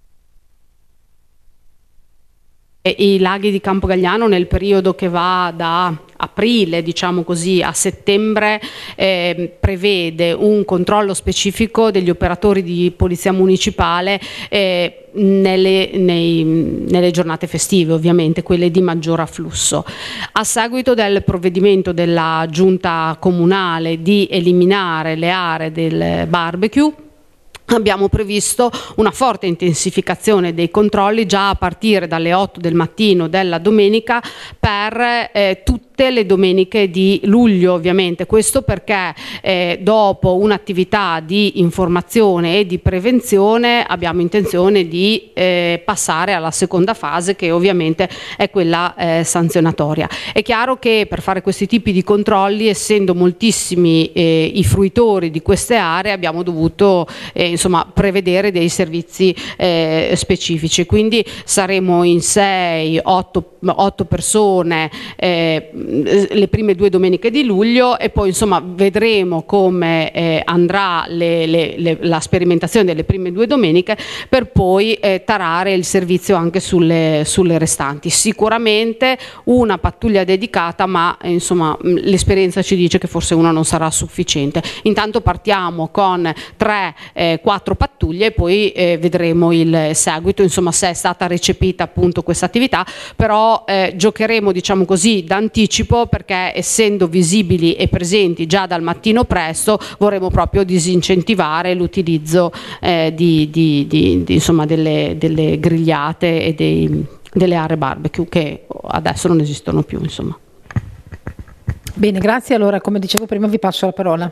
I laghi di Campogalliano nel periodo che va da aprile, diciamo così, a settembre eh, prevede un controllo specifico degli operatori di polizia municipale eh, nelle, nei, nelle giornate festive, ovviamente quelle di maggior afflusso. A seguito del provvedimento della giunta comunale di eliminare le aree del barbecue, abbiamo previsto una forte intensificazione dei controlli già a partire dalle otto del mattino della domenica per eh, tutte le domeniche di luglio, ovviamente. Questo perché eh, dopo un'attività di informazione e di prevenzione abbiamo intenzione di eh, passare alla seconda fase, che ovviamente è quella eh, sanzionatoria. È chiaro che per fare questi tipi di controlli, essendo moltissimi eh, i fruitori di queste aree, abbiamo dovuto eh, insomma prevedere dei servizi eh, specifici, quindi saremo in sei otto persone eh, le prime due domeniche di luglio, e poi insomma vedremo come eh, andrà le, le, le, la sperimentazione delle prime due domeniche, per poi eh, tarare il servizio anche sulle, sulle restanti. Sicuramente una pattuglia dedicata, ma eh, insomma l'esperienza ci dice che forse una non sarà sufficiente. Intanto partiamo con tre eh, quattro pattuglie e poi eh, vedremo il seguito, insomma, se è stata recepita appunto questa attività, però eh, giocheremo, diciamo così, d'anticipo, perché essendo visibili e presenti già dal mattino presto vorremmo proprio disincentivare l'utilizzo eh, di, di, di, di, insomma, delle, delle grigliate e dei, delle aree barbecue che adesso non esistono più, insomma. Bene, grazie. Allora, come dicevo prima, vi passo la parola.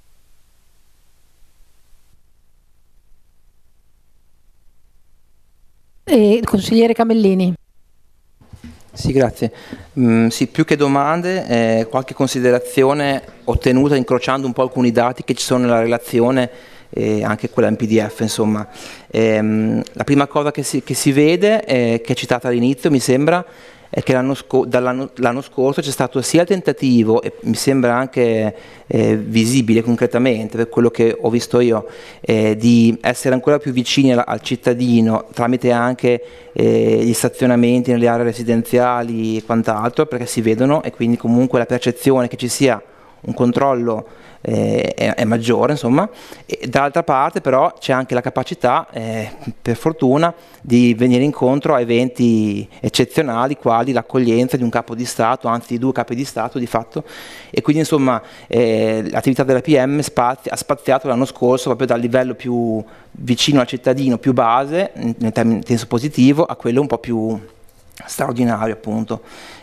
E consigliere Camellini. Sì, grazie. Mm, sì, più che domande, eh, qualche considerazione ottenuta incrociando un po' alcuni dati che ci sono nella relazione, e anche quella in P D F, insomma. Ehm, la prima cosa che si, che si vede, eh, che è citata all'inizio, mi sembra, è che l'anno, sco- dall'anno l'anno scorso c'è stato sia il tentativo, e mi sembra anche eh, visibile concretamente, per quello che ho visto io, eh, di essere ancora più vicini al, al cittadino tramite anche eh, gli stazionamenti nelle aree residenziali e quant'altro, perché si vedono, e quindi comunque la percezione che ci sia un controllo eh, è, è maggiore, insomma. E dall'altra parte però c'è anche la capacità, eh, per fortuna, di venire incontro a eventi eccezionali quali l'accoglienza di un capo di Stato, anzi di due capi di Stato di fatto, e quindi insomma eh, l'attività della P M spazi- ha spaziato l'anno scorso proprio dal livello più vicino al cittadino, più base, nel senso positivo, a quello un po' più straordinario, appunto.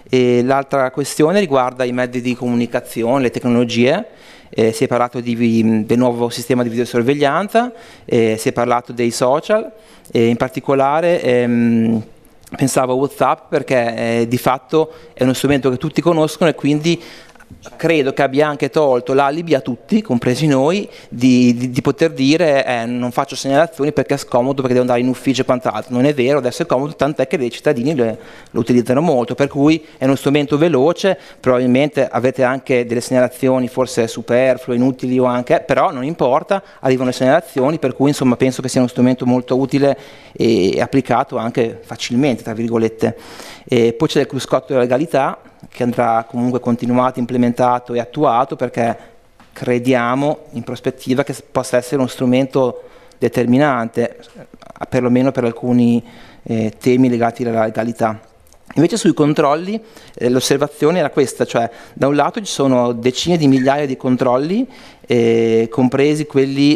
E l'altra questione riguarda i mezzi di comunicazione, le tecnologie. Eh, si è parlato di, del nuovo sistema di videosorveglianza, eh, si è parlato dei social, e in particolare ehm, pensavo a WhatsApp, perché eh, di fatto è uno strumento che tutti conoscono, e quindi credo che abbia anche tolto l'alibi a tutti, compresi noi, di, di, di poter dire eh, non faccio segnalazioni perché è scomodo, perché devo andare in ufficio e quant'altro. Non è vero, adesso è comodo, tant'è che dei cittadini le, lo utilizzano molto, per cui è uno strumento veloce. Probabilmente avete anche delle segnalazioni forse superflue, inutili o anche, però non importa, arrivano le segnalazioni, per cui insomma penso che sia uno strumento molto utile e, e applicato anche facilmente, tra virgolette. E poi c'è il cruscotto della legalità, che andrà comunque continuato, implementato e attuato, perché crediamo in prospettiva che possa essere uno strumento determinante, perlomeno per alcuni eh, temi legati alla legalità. Invece sui controlli eh, l'osservazione era questa, cioè da un lato ci sono decine di migliaia di controlli, eh, compresi quelli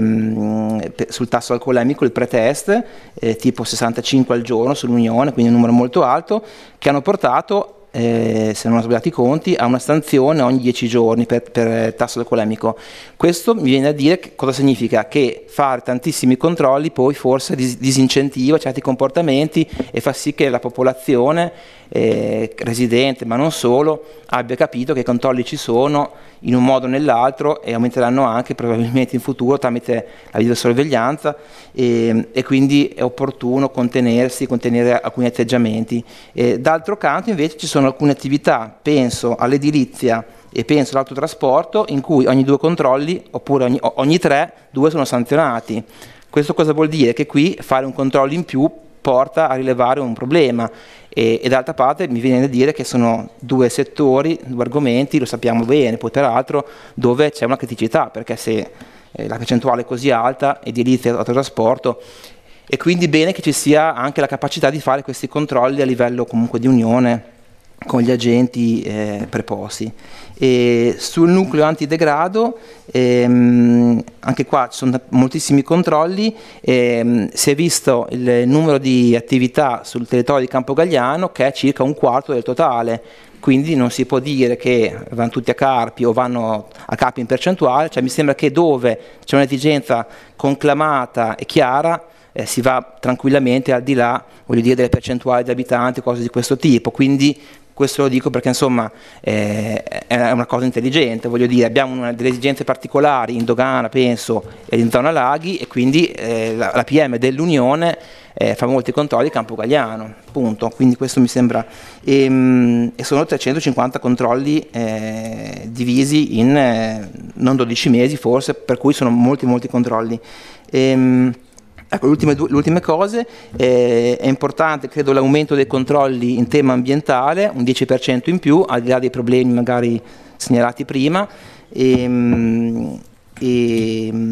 ehm, sul tasso alcolemico, il pretest, eh, tipo sessantacinque al giorno sull'Unione, quindi un numero molto alto, che hanno portato, Eh, se non ho sbagliato i conti, a una sanzione ogni dieci giorni per, per tasso alcolemico. Questo mi viene a dire che cosa significa? Che fare tantissimi controlli poi forse dis- disincentiva certi comportamenti e fa sì che la popolazione eh, residente, ma non solo, abbia capito che i controlli ci sono in un modo o nell'altro, e aumenteranno anche probabilmente in futuro tramite la videosorveglianza, e, e quindi è opportuno contenersi, contenere alcuni atteggiamenti. E, d'altro canto invece ci sono alcune attività, penso all'edilizia e penso all'autotrasporto, in cui ogni due controlli, oppure ogni, ogni tre, due sono sanzionati. Questo cosa vuol dire? Che qui fare un controllo in più porta a rilevare un problema, e, e d'altra parte mi viene da dire che sono due settori, due argomenti, lo sappiamo bene, poi peraltro, dove c'è una criticità, perché se eh, la percentuale è così alta, edilizia e autotrasporto, e quindi bene che ci sia anche la capacità di fare questi controlli a livello comunque di unione con gli agenti eh, preposti. E sul nucleo antidegrado ehm, anche qua ci sono moltissimi controlli, ehm, si è visto il numero di attività sul territorio di Campogalliano, che è circa un quarto del totale, quindi non si può dire che vanno tutti a Carpi o vanno a Carpi in percentuale, cioè mi sembra che dove c'è un'esigenza conclamata e chiara eh, si va tranquillamente al di là, voglio dire, delle percentuali di abitanti, cose di questo tipo. Quindi questo lo dico perché insomma eh, è una cosa intelligente, voglio dire, abbiamo una, delle esigenze particolari in Dogana, penso, e in zona laghi, e quindi eh, la, la P M dell'Unione eh, fa molti controlli a Campogalliano, punto. Quindi questo mi sembra, e, mh, e sono trecentocinquanta controlli eh, divisi in eh, non dodici mesi forse, per cui sono molti molti controlli. E, mh, Ecco, le ultime, le ultime cose, eh, è importante credo l'aumento dei controlli in tema ambientale, un dieci per cento in più, al di là dei problemi magari segnalati prima, e, e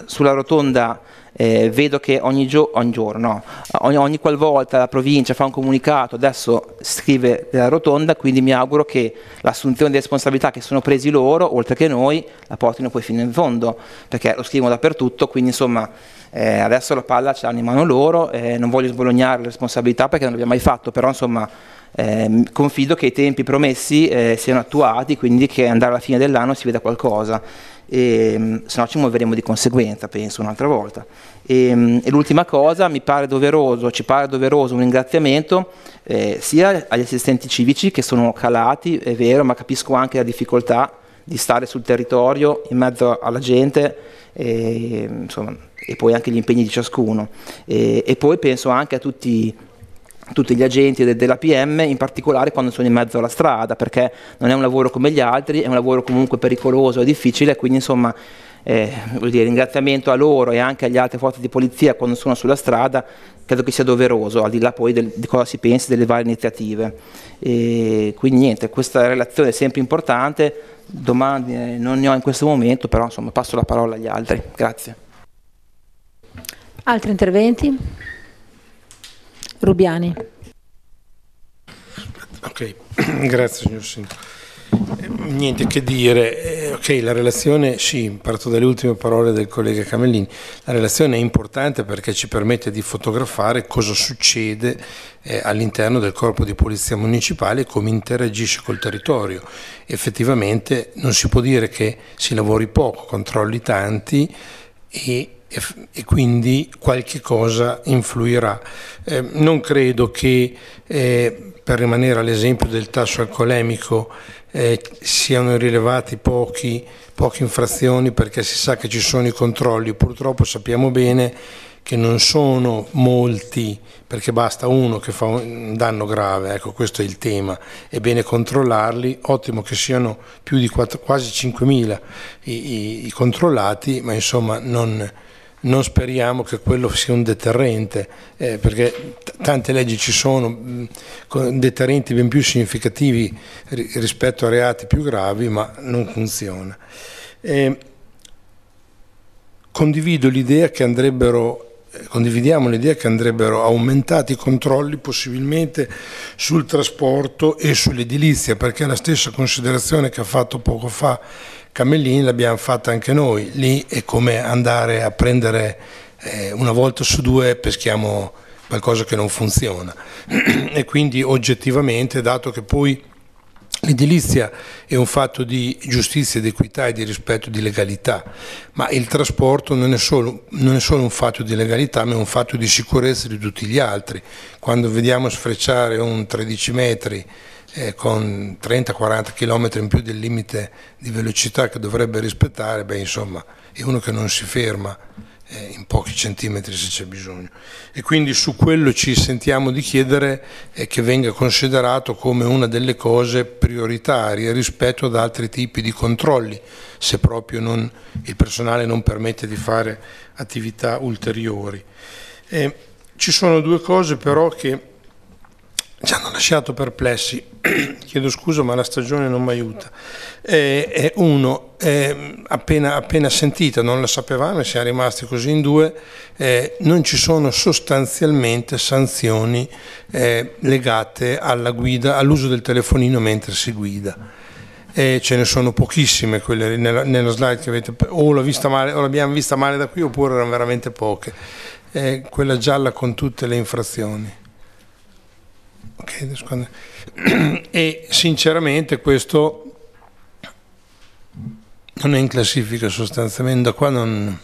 sulla rotonda eh, vedo che ogni, gio- ogni giorno, no, ogni, ogni qualvolta la provincia fa un comunicato, adesso scrive della rotonda, quindi mi auguro che l'assunzione di responsabilità che sono presi loro, oltre che noi, la portino poi fino in fondo, perché lo scrivono dappertutto, quindi insomma eh, adesso la palla ce l'hanno in mano loro, eh, non voglio sbolognare le responsabilità perché non l'abbiamo mai fatto, però insomma eh, confido che i tempi promessi eh, siano attuati, quindi che andare alla fine dell'anno si veda qualcosa. E, se no ci muoveremo di conseguenza, penso, un'altra volta. E, e l'ultima cosa, mi pare doveroso, ci pare doveroso un ringraziamento eh, sia agli assistenti civici che sono calati, è vero, ma capisco anche la difficoltà di stare sul territorio in mezzo alla gente e, insomma, e poi anche gli impegni di ciascuno. E, e poi penso anche a tutti tutti gli agenti de- della P M, in particolare quando sono in mezzo alla strada, perché non è un lavoro come gli altri, è un lavoro comunque pericoloso e difficile, quindi insomma eh, vuol dire, ringraziamento a loro e anche agli altre forze di polizia quando sono sulla strada, credo che sia doveroso, al di là poi del, di cosa si pensi delle varie iniziative. E quindi niente, questa relazione è sempre importante, domande eh, non ne ho in questo momento, però insomma passo la parola agli altri. Grazie. Altri interventi? Rubiani. Ok, grazie signor Sindaco. Eh, niente che dire, eh, ok, la relazione, sì, parto dalle ultime parole del collega Camellini, la relazione è importante perché ci permette di fotografare cosa succede eh, all'interno del corpo di polizia municipale e come interagisce col territorio. Effettivamente non si può dire che si lavori poco, controlli tanti e e quindi qualche cosa influirà. Eh, non credo che, eh, per rimanere all'esempio del tasso alcolemico, eh, siano rilevati pochi, poche infrazioni perché si sa che ci sono i controlli, purtroppo sappiamo bene che non sono molti perché basta uno che fa un danno grave, ecco questo è il tema, è bene controllarli, ottimo che siano più di quattro, quasi cinquemila i, i, i controllati, ma insomma non... Non speriamo che quello sia un deterrente, eh, perché t- tante leggi ci sono, mh, con deterrenti ben più significativi ri- rispetto a reati più gravi, ma non funziona. Eh, condivido l'idea che andrebbero, eh, condividiamo l'idea che andrebbero aumentati i controlli possibilmente sul trasporto e sull'edilizia, perché la stessa considerazione che ha fatto poco fa Camellini l'abbiamo fatta anche noi, lì è come andare a prendere eh, una volta su due peschiamo qualcosa che non funziona e quindi oggettivamente, dato che poi l'edilizia è un fatto di giustizia, di equità e di rispetto di legalità, ma il trasporto non è solo, non è solo un fatto di legalità, ma è un fatto di sicurezza di tutti gli altri. Quando vediamo sfrecciare un tredici metri Eh, con trenta quaranta chilometri in più del limite di velocità che dovrebbe rispettare, beh insomma è uno che non si ferma eh, in pochi centimetri se c'è bisogno, e quindi su quello ci sentiamo di chiedere eh, che venga considerato come una delle cose prioritarie rispetto ad altri tipi di controlli, se proprio non, il personale non permette di fare attività ulteriori. Eh, ci sono due cose però che ci hanno lasciato perplessi, chiedo scusa ma la stagione non mi aiuta. Eh, eh, uno, eh, appena, appena sentita, non la sapevamo e siamo rimasti così in due, eh, non ci sono sostanzialmente sanzioni eh, legate alla guida, all'uso del telefonino mentre si guida. Eh, ce ne sono pochissime, quelle nella, nella slide che avete, o, l'ho vista male, o l'abbiamo vista male da qui oppure erano veramente poche. Eh, quella gialla con tutte le infrazioni. Okay, e sinceramente questo non è in classifica sostanzialmente, da qua non...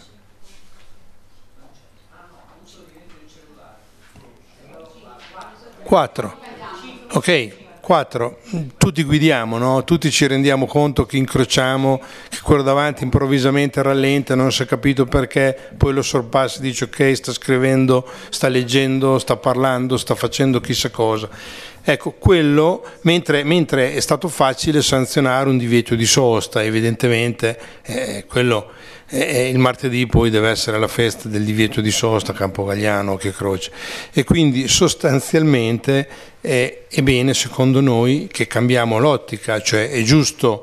Quattro, ok, quattro, tutti guidiamo, no? Tutti ci rendiamo conto che incrociamo, che quello davanti improvvisamente rallenta, non si è capito perché, poi lo sorpassa e dice ok, sta scrivendo, sta leggendo, sta parlando, sta facendo chissà cosa. Ecco, quello, mentre, mentre è stato facile sanzionare un divieto di sosta, evidentemente eh, quello eh, il martedì poi deve essere la festa del divieto di sosta a Campogagliano, che Croce, e quindi sostanzialmente eh, è bene secondo noi che cambiamo l'ottica, cioè è giusto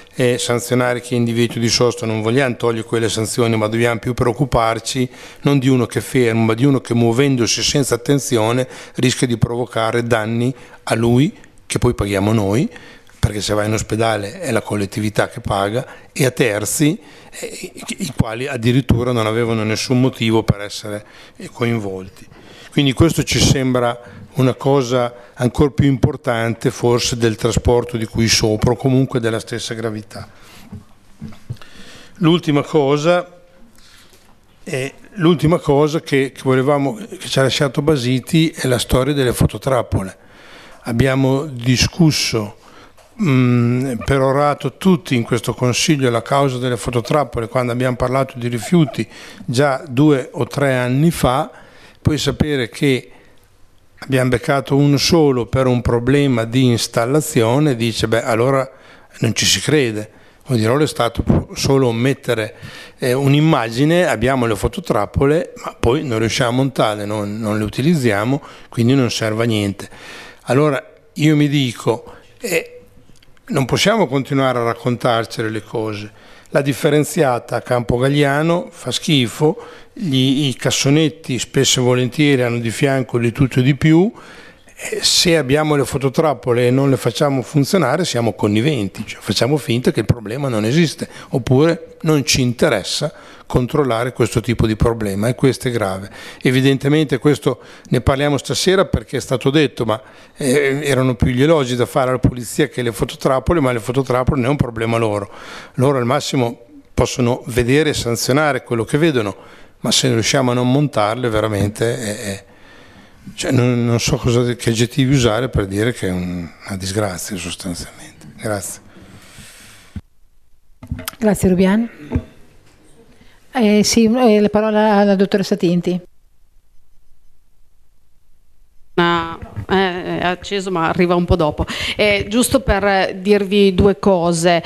eh, sanzionare chi è in divieto di sosta, non vogliamo togliere quelle sanzioni, ma dobbiamo più preoccuparci non di uno che ferma, ma di uno che muovendosi senza attenzione rischia di provocare danni a lui, che poi paghiamo noi, perché se va in ospedale è la collettività che paga, e a terzi eh, i quali addirittura non avevano nessun motivo per essere coinvolti. Quindi questo ci sembra una cosa ancora più importante forse del trasporto di cui sopra, o comunque della stessa gravità. L'ultima cosa, è, l'ultima cosa che, che, volevamo, che ci ha lasciato basiti è la storia delle fototrappole. Abbiamo discusso, mh, perorato tutti in questo Consiglio la causa delle fototrappole quando abbiamo parlato di rifiuti già due o tre anni fa. Puoi sapere che abbiamo beccato uno solo per un problema di installazione, dice beh allora non ci si crede, vuol dire allora è stato solo mettere eh, un'immagine, abbiamo le fototrappole ma poi non riusciamo a montarle, non, non le utilizziamo, quindi non serve a niente. Allora io mi dico, eh, non possiamo continuare a raccontarcele le cose. La differenziata a Campo Galliano fa schifo, gli, i cassonetti spesso e volentieri hanno di fianco di tutto e di più, eh, se abbiamo le fototrappole e non le facciamo funzionare siamo conniventi, cioè facciamo finta che il problema non esiste, oppure non ci interessa controllare questo tipo di problema, e questo è grave. Evidentemente questo ne parliamo stasera perché è stato detto, ma eh, erano più gli elogi da fare alla polizia che le fototrappole, ma le fototrappole non è un problema loro. Loro al massimo possono vedere e sanzionare quello che vedono, ma se riusciamo a non montarle veramente è, è, cioè non, non so cosa, che aggettivi usare per dire che è un, una disgrazia sostanzialmente. Grazie. Grazie Rubiani. Eh, sì, eh, la parola alla dottoressa Tinti. È acceso ma arriva un po' dopo. Eh, giusto per dirvi due cose.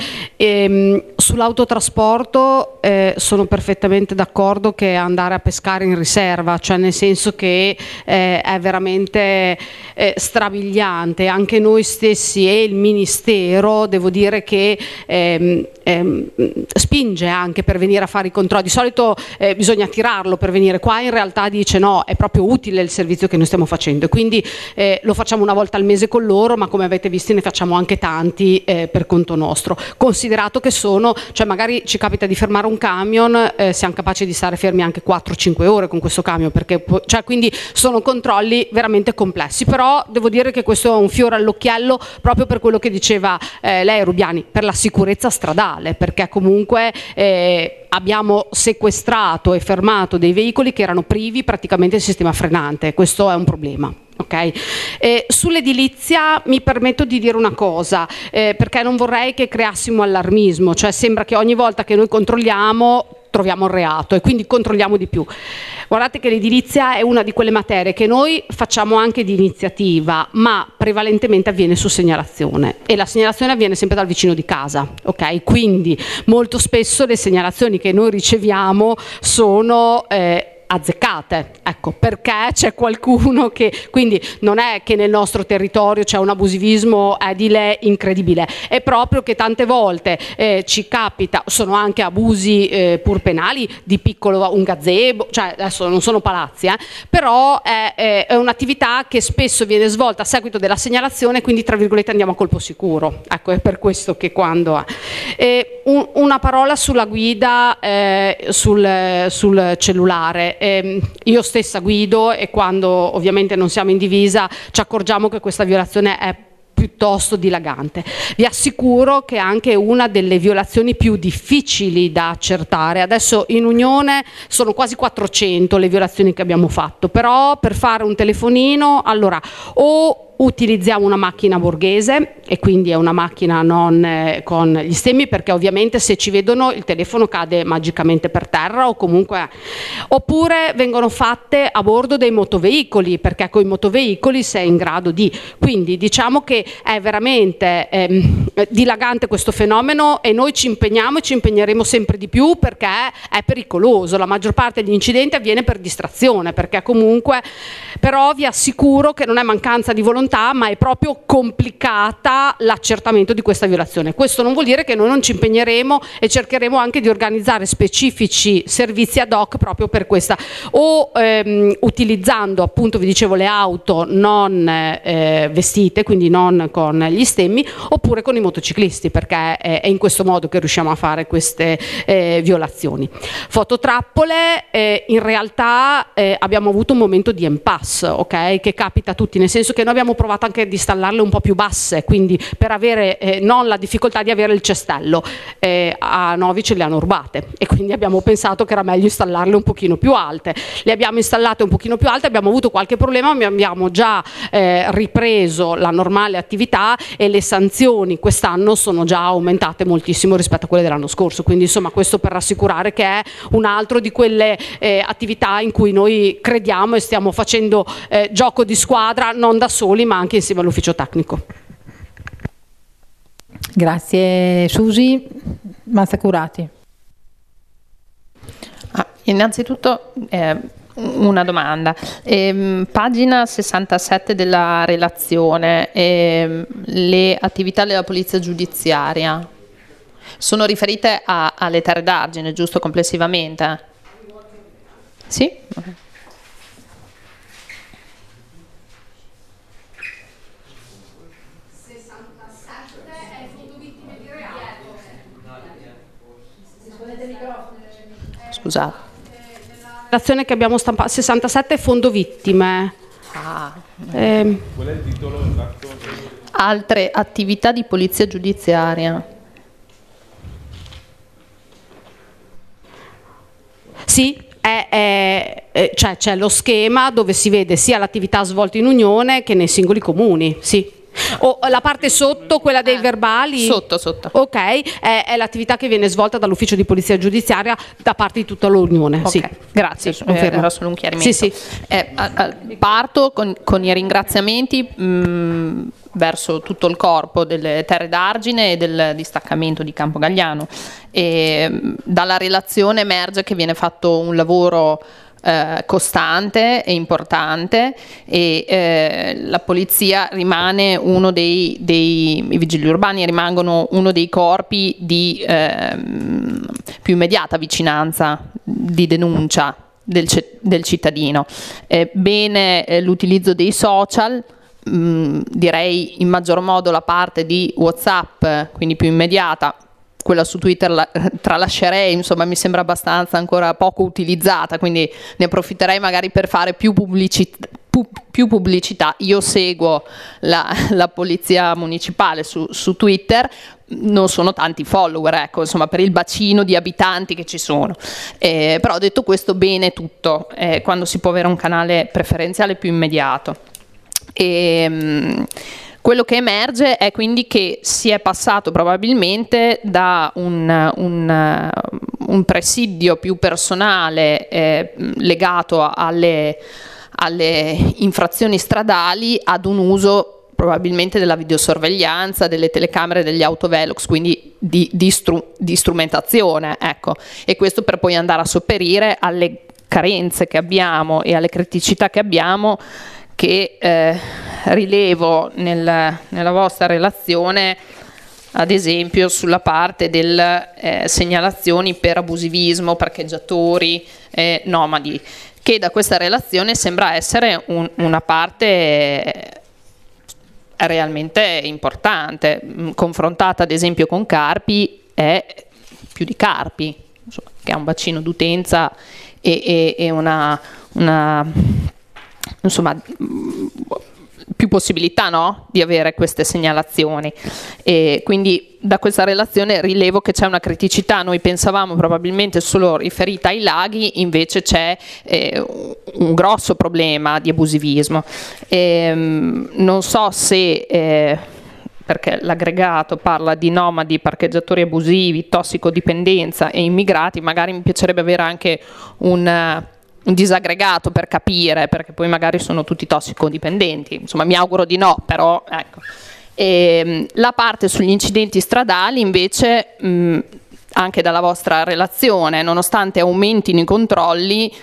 Eh, sull'autotrasporto eh, sono perfettamente d'accordo che andare a pescare in riserva, cioè nel senso che eh, è veramente eh, strabiliante. Anche noi stessi e il Ministero, devo dire che ehm, ehm, spinge anche per venire a fare i controlli. Di solito eh, bisogna tirarlo per venire qua, in realtà dice no, è proprio utile il servizio che noi stiamo facendo, quindi eh, lo facciamo una volta al mese con loro, ma come avete visto ne facciamo anche tanti eh, per conto nostro, considerato che sono, cioè magari ci capita di fermare un camion, eh, siamo capaci di stare fermi anche quattro cinque ore con questo camion, perché cioè, quindi sono controlli veramente complessi, però devo dire che questo è un fiore all'occhiello proprio per quello che diceva eh, lei Rubiani, per la sicurezza stradale, perché comunque eh, abbiamo sequestrato e fermato dei veicoli che erano privi praticamente del sistema frenante, questo è un problema. Okay. Eh, sull'edilizia mi permetto di dire una cosa, eh, perché non vorrei che creassimo allarmismo, cioè sembra che ogni volta che noi controlliamo troviamo il reato e quindi controlliamo di più. Guardate che l'edilizia è una di quelle materie che noi facciamo anche di iniziativa, ma prevalentemente avviene su segnalazione, e la segnalazione avviene sempre dal vicino di casa, ok? Quindi molto spesso le segnalazioni che noi riceviamo sono eh, azzeccate, ecco, perché c'è qualcuno che, quindi non è che nel nostro territorio c'è un abusivismo edile incredibile, è proprio che tante volte eh, ci capita, sono anche abusi eh, pur penali di piccolo, un gazebo, cioè adesso non sono palazzi, eh, però è, è, è un'attività che spesso viene svolta a seguito della segnalazione, quindi tra virgolette andiamo a colpo sicuro, ecco, è per questo che quando eh, un, una parola sulla guida eh, sul, sul cellulare. Eh, io stessa guido e quando ovviamente non siamo in divisa ci accorgiamo che questa violazione è piuttosto dilagante. Vi assicuro che è anche una delle violazioni più difficili da accertare. Adesso in Unione sono quasi quattrocento le violazioni che abbiamo fatto, però per fare un telefonino, allora o utilizziamo una macchina borghese e quindi è una macchina non eh, con gli stemmi, perché ovviamente se ci vedono il telefono cade magicamente per terra, o comunque oppure vengono fatte a bordo dei motoveicoli, perché con i motoveicoli sei in grado di, quindi diciamo che è veramente ehm, dilagante questo fenomeno e noi ci impegniamo e ci impegneremo sempre di più perché è pericoloso. La maggior parte degli incidenti avviene per distrazione, perché comunque, però vi assicuro che non è mancanza di volontà, volontà, ma è proprio complicata l'accertamento di questa violazione. Questo non vuol dire che noi non ci impegneremo e cercheremo anche di organizzare specifici servizi ad hoc proprio per questa, o ehm, utilizzando, appunto vi dicevo, le auto non eh, vestite, quindi non con gli stemmi, oppure con i motociclisti, perché è, è in questo modo che riusciamo a fare queste eh, violazioni. Fototrappole, eh, in realtà eh, abbiamo avuto un momento di impasse, ok? Che capita a tutti, nel senso che noi abbiamo provato anche ad installarle un po' più basse, quindi per avere eh, non la difficoltà di avere il cestello. Eh, a Novi ce le hanno rubate e quindi abbiamo pensato che era meglio installarle un pochino più alte. Le abbiamo installate un pochino più alte, abbiamo avuto qualche problema, ma abbiamo già eh, ripreso la normale attività e le sanzioni quest'anno sono già aumentate moltissimo rispetto a quelle dell'anno scorso, quindi insomma questo per rassicurare che è un altro di quelle eh, attività in cui noi crediamo e stiamo facendo eh, gioco di squadra, non da soli ma anche insieme all'ufficio tecnico. Grazie Susi. Mazzacurati. Ah, innanzitutto eh, una domanda. Eh, pagina sessantasette della relazione, eh, le attività della polizia giudiziaria sono riferite a, alle terre d'argine, giusto, complessivamente? Sì? Scusate. L'azione che abbiamo stampato, sessantasette fondo vittime. Ah. Eh, Qual è il titolo esatto? Altre attività di polizia giudiziaria. sì, è, è, è, cioè, c'è lo schema dove si vede sia l'attività svolta in unione che nei singoli comuni, sì. O la parte sotto, quella dei verbali? Sotto, sotto. Ok, è, è l'attività che viene svolta dall'ufficio di polizia giudiziaria da parte di tutta l'Unione. Ok, sì. grazie, Sì, eh, era solo un chiarimento. Sì, sì. Eh, a, a, parto con, con i ringraziamenti mh, verso tutto il corpo delle terre d'argine e del distaccamento di Campo Galliano. E, mh, dalla relazione emerge che viene fatto un lavoro Eh, costante e importante e eh, la polizia rimane uno dei, dei i vigili urbani rimangono uno dei corpi di eh, più immediata vicinanza, di denuncia del, del cittadino. Eh, bene eh, l'utilizzo dei social, mh, direi in maggior modo la parte di WhatsApp, quindi più immediata. Quella su Twitter la tralascerei, insomma mi sembra abbastanza ancora poco utilizzata, quindi ne approfitterei magari per fare più pubblicità. più pubblicità. Io seguo la, la polizia municipale su, su Twitter, non sono tanti follower, ecco, insomma, per il bacino di abitanti che ci sono. Eh, però detto questo, bene tutto, eh, quando si può avere un canale preferenziale più immediato. E, mh, quello che emerge è quindi che si è passato probabilmente da un, un, un presidio più personale eh, legato alle, alle infrazioni stradali ad un uso probabilmente della videosorveglianza, delle telecamere, degli autovelox, quindi di, di, stru, di strumentazione, ecco. E questo per poi andare a sopperire alle carenze che abbiamo e alle criticità che abbiamo, che eh, rilevo nel, nella vostra relazione, ad esempio sulla parte delle eh, segnalazioni per abusivismo, parcheggiatori, eh, nomadi, che da questa relazione sembra essere un, una parte realmente importante, confrontata ad esempio con Carpi, è più di Carpi, insomma, che ha un bacino d'utenza e, e, e una... una insomma più possibilità, no? Di avere queste segnalazioni, e quindi da questa relazione rilevo che c'è una criticità. Noi pensavamo probabilmente solo riferita ai laghi, invece c'è eh, un grosso problema di abusivismo. E, non so se eh, perché l'aggregato parla di nomadi, parcheggiatori abusivi, tossicodipendenza e immigrati, magari mi piacerebbe avere anche un un disaggregato per capire, perché poi magari sono tutti tossicodipendenti, insomma mi auguro di no, però ecco. E, la parte sugli incidenti stradali invece mh, anche dalla vostra relazione, nonostante aumentino i controlli,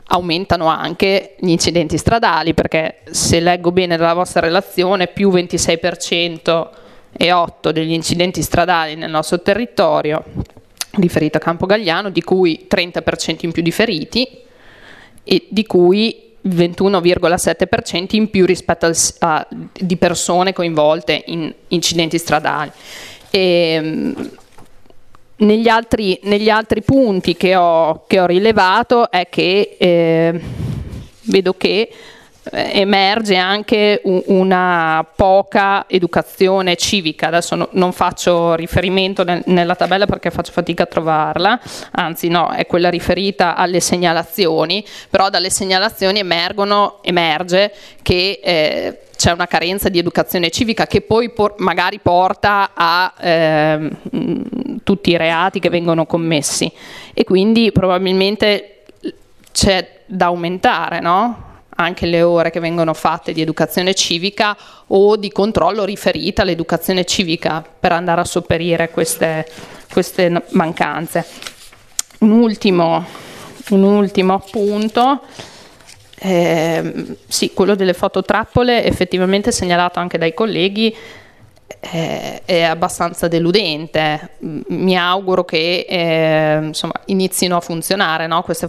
aumentano anche gli incidenti stradali, perché se leggo bene dalla vostra relazione, più ventisei per cento e otto degli incidenti stradali nel nostro territorio riferito a Campogalliano, di cui trenta per cento in più di feriti e di cui ventuno virgola sette per cento in più rispetto al, a, di persone coinvolte in incidenti stradali. E, negli, altri, negli altri punti che ho, che ho rilevato è che eh, vedo che eh, emerge anche un, una poca educazione civica. Adesso no, non faccio riferimento nel, nella tabella perché faccio fatica a trovarla, anzi no, è quella riferita alle segnalazioni, però dalle segnalazioni emergono, emerge che eh, c'è una carenza di educazione civica che poi por- magari porta a eh, tutti i reati che vengono commessi, e quindi probabilmente c'è da aumentare, no? Anche le ore che vengono fatte di educazione civica o di controllo riferita all'educazione civica per andare a sopperire queste, queste mancanze. Un ultimo, un ultimo appunto. Eh, sì, quello delle fototrappole, effettivamente segnalato anche dai colleghi, eh, è abbastanza deludente. Mi auguro che eh, insomma, inizino a funzionare, no? Queste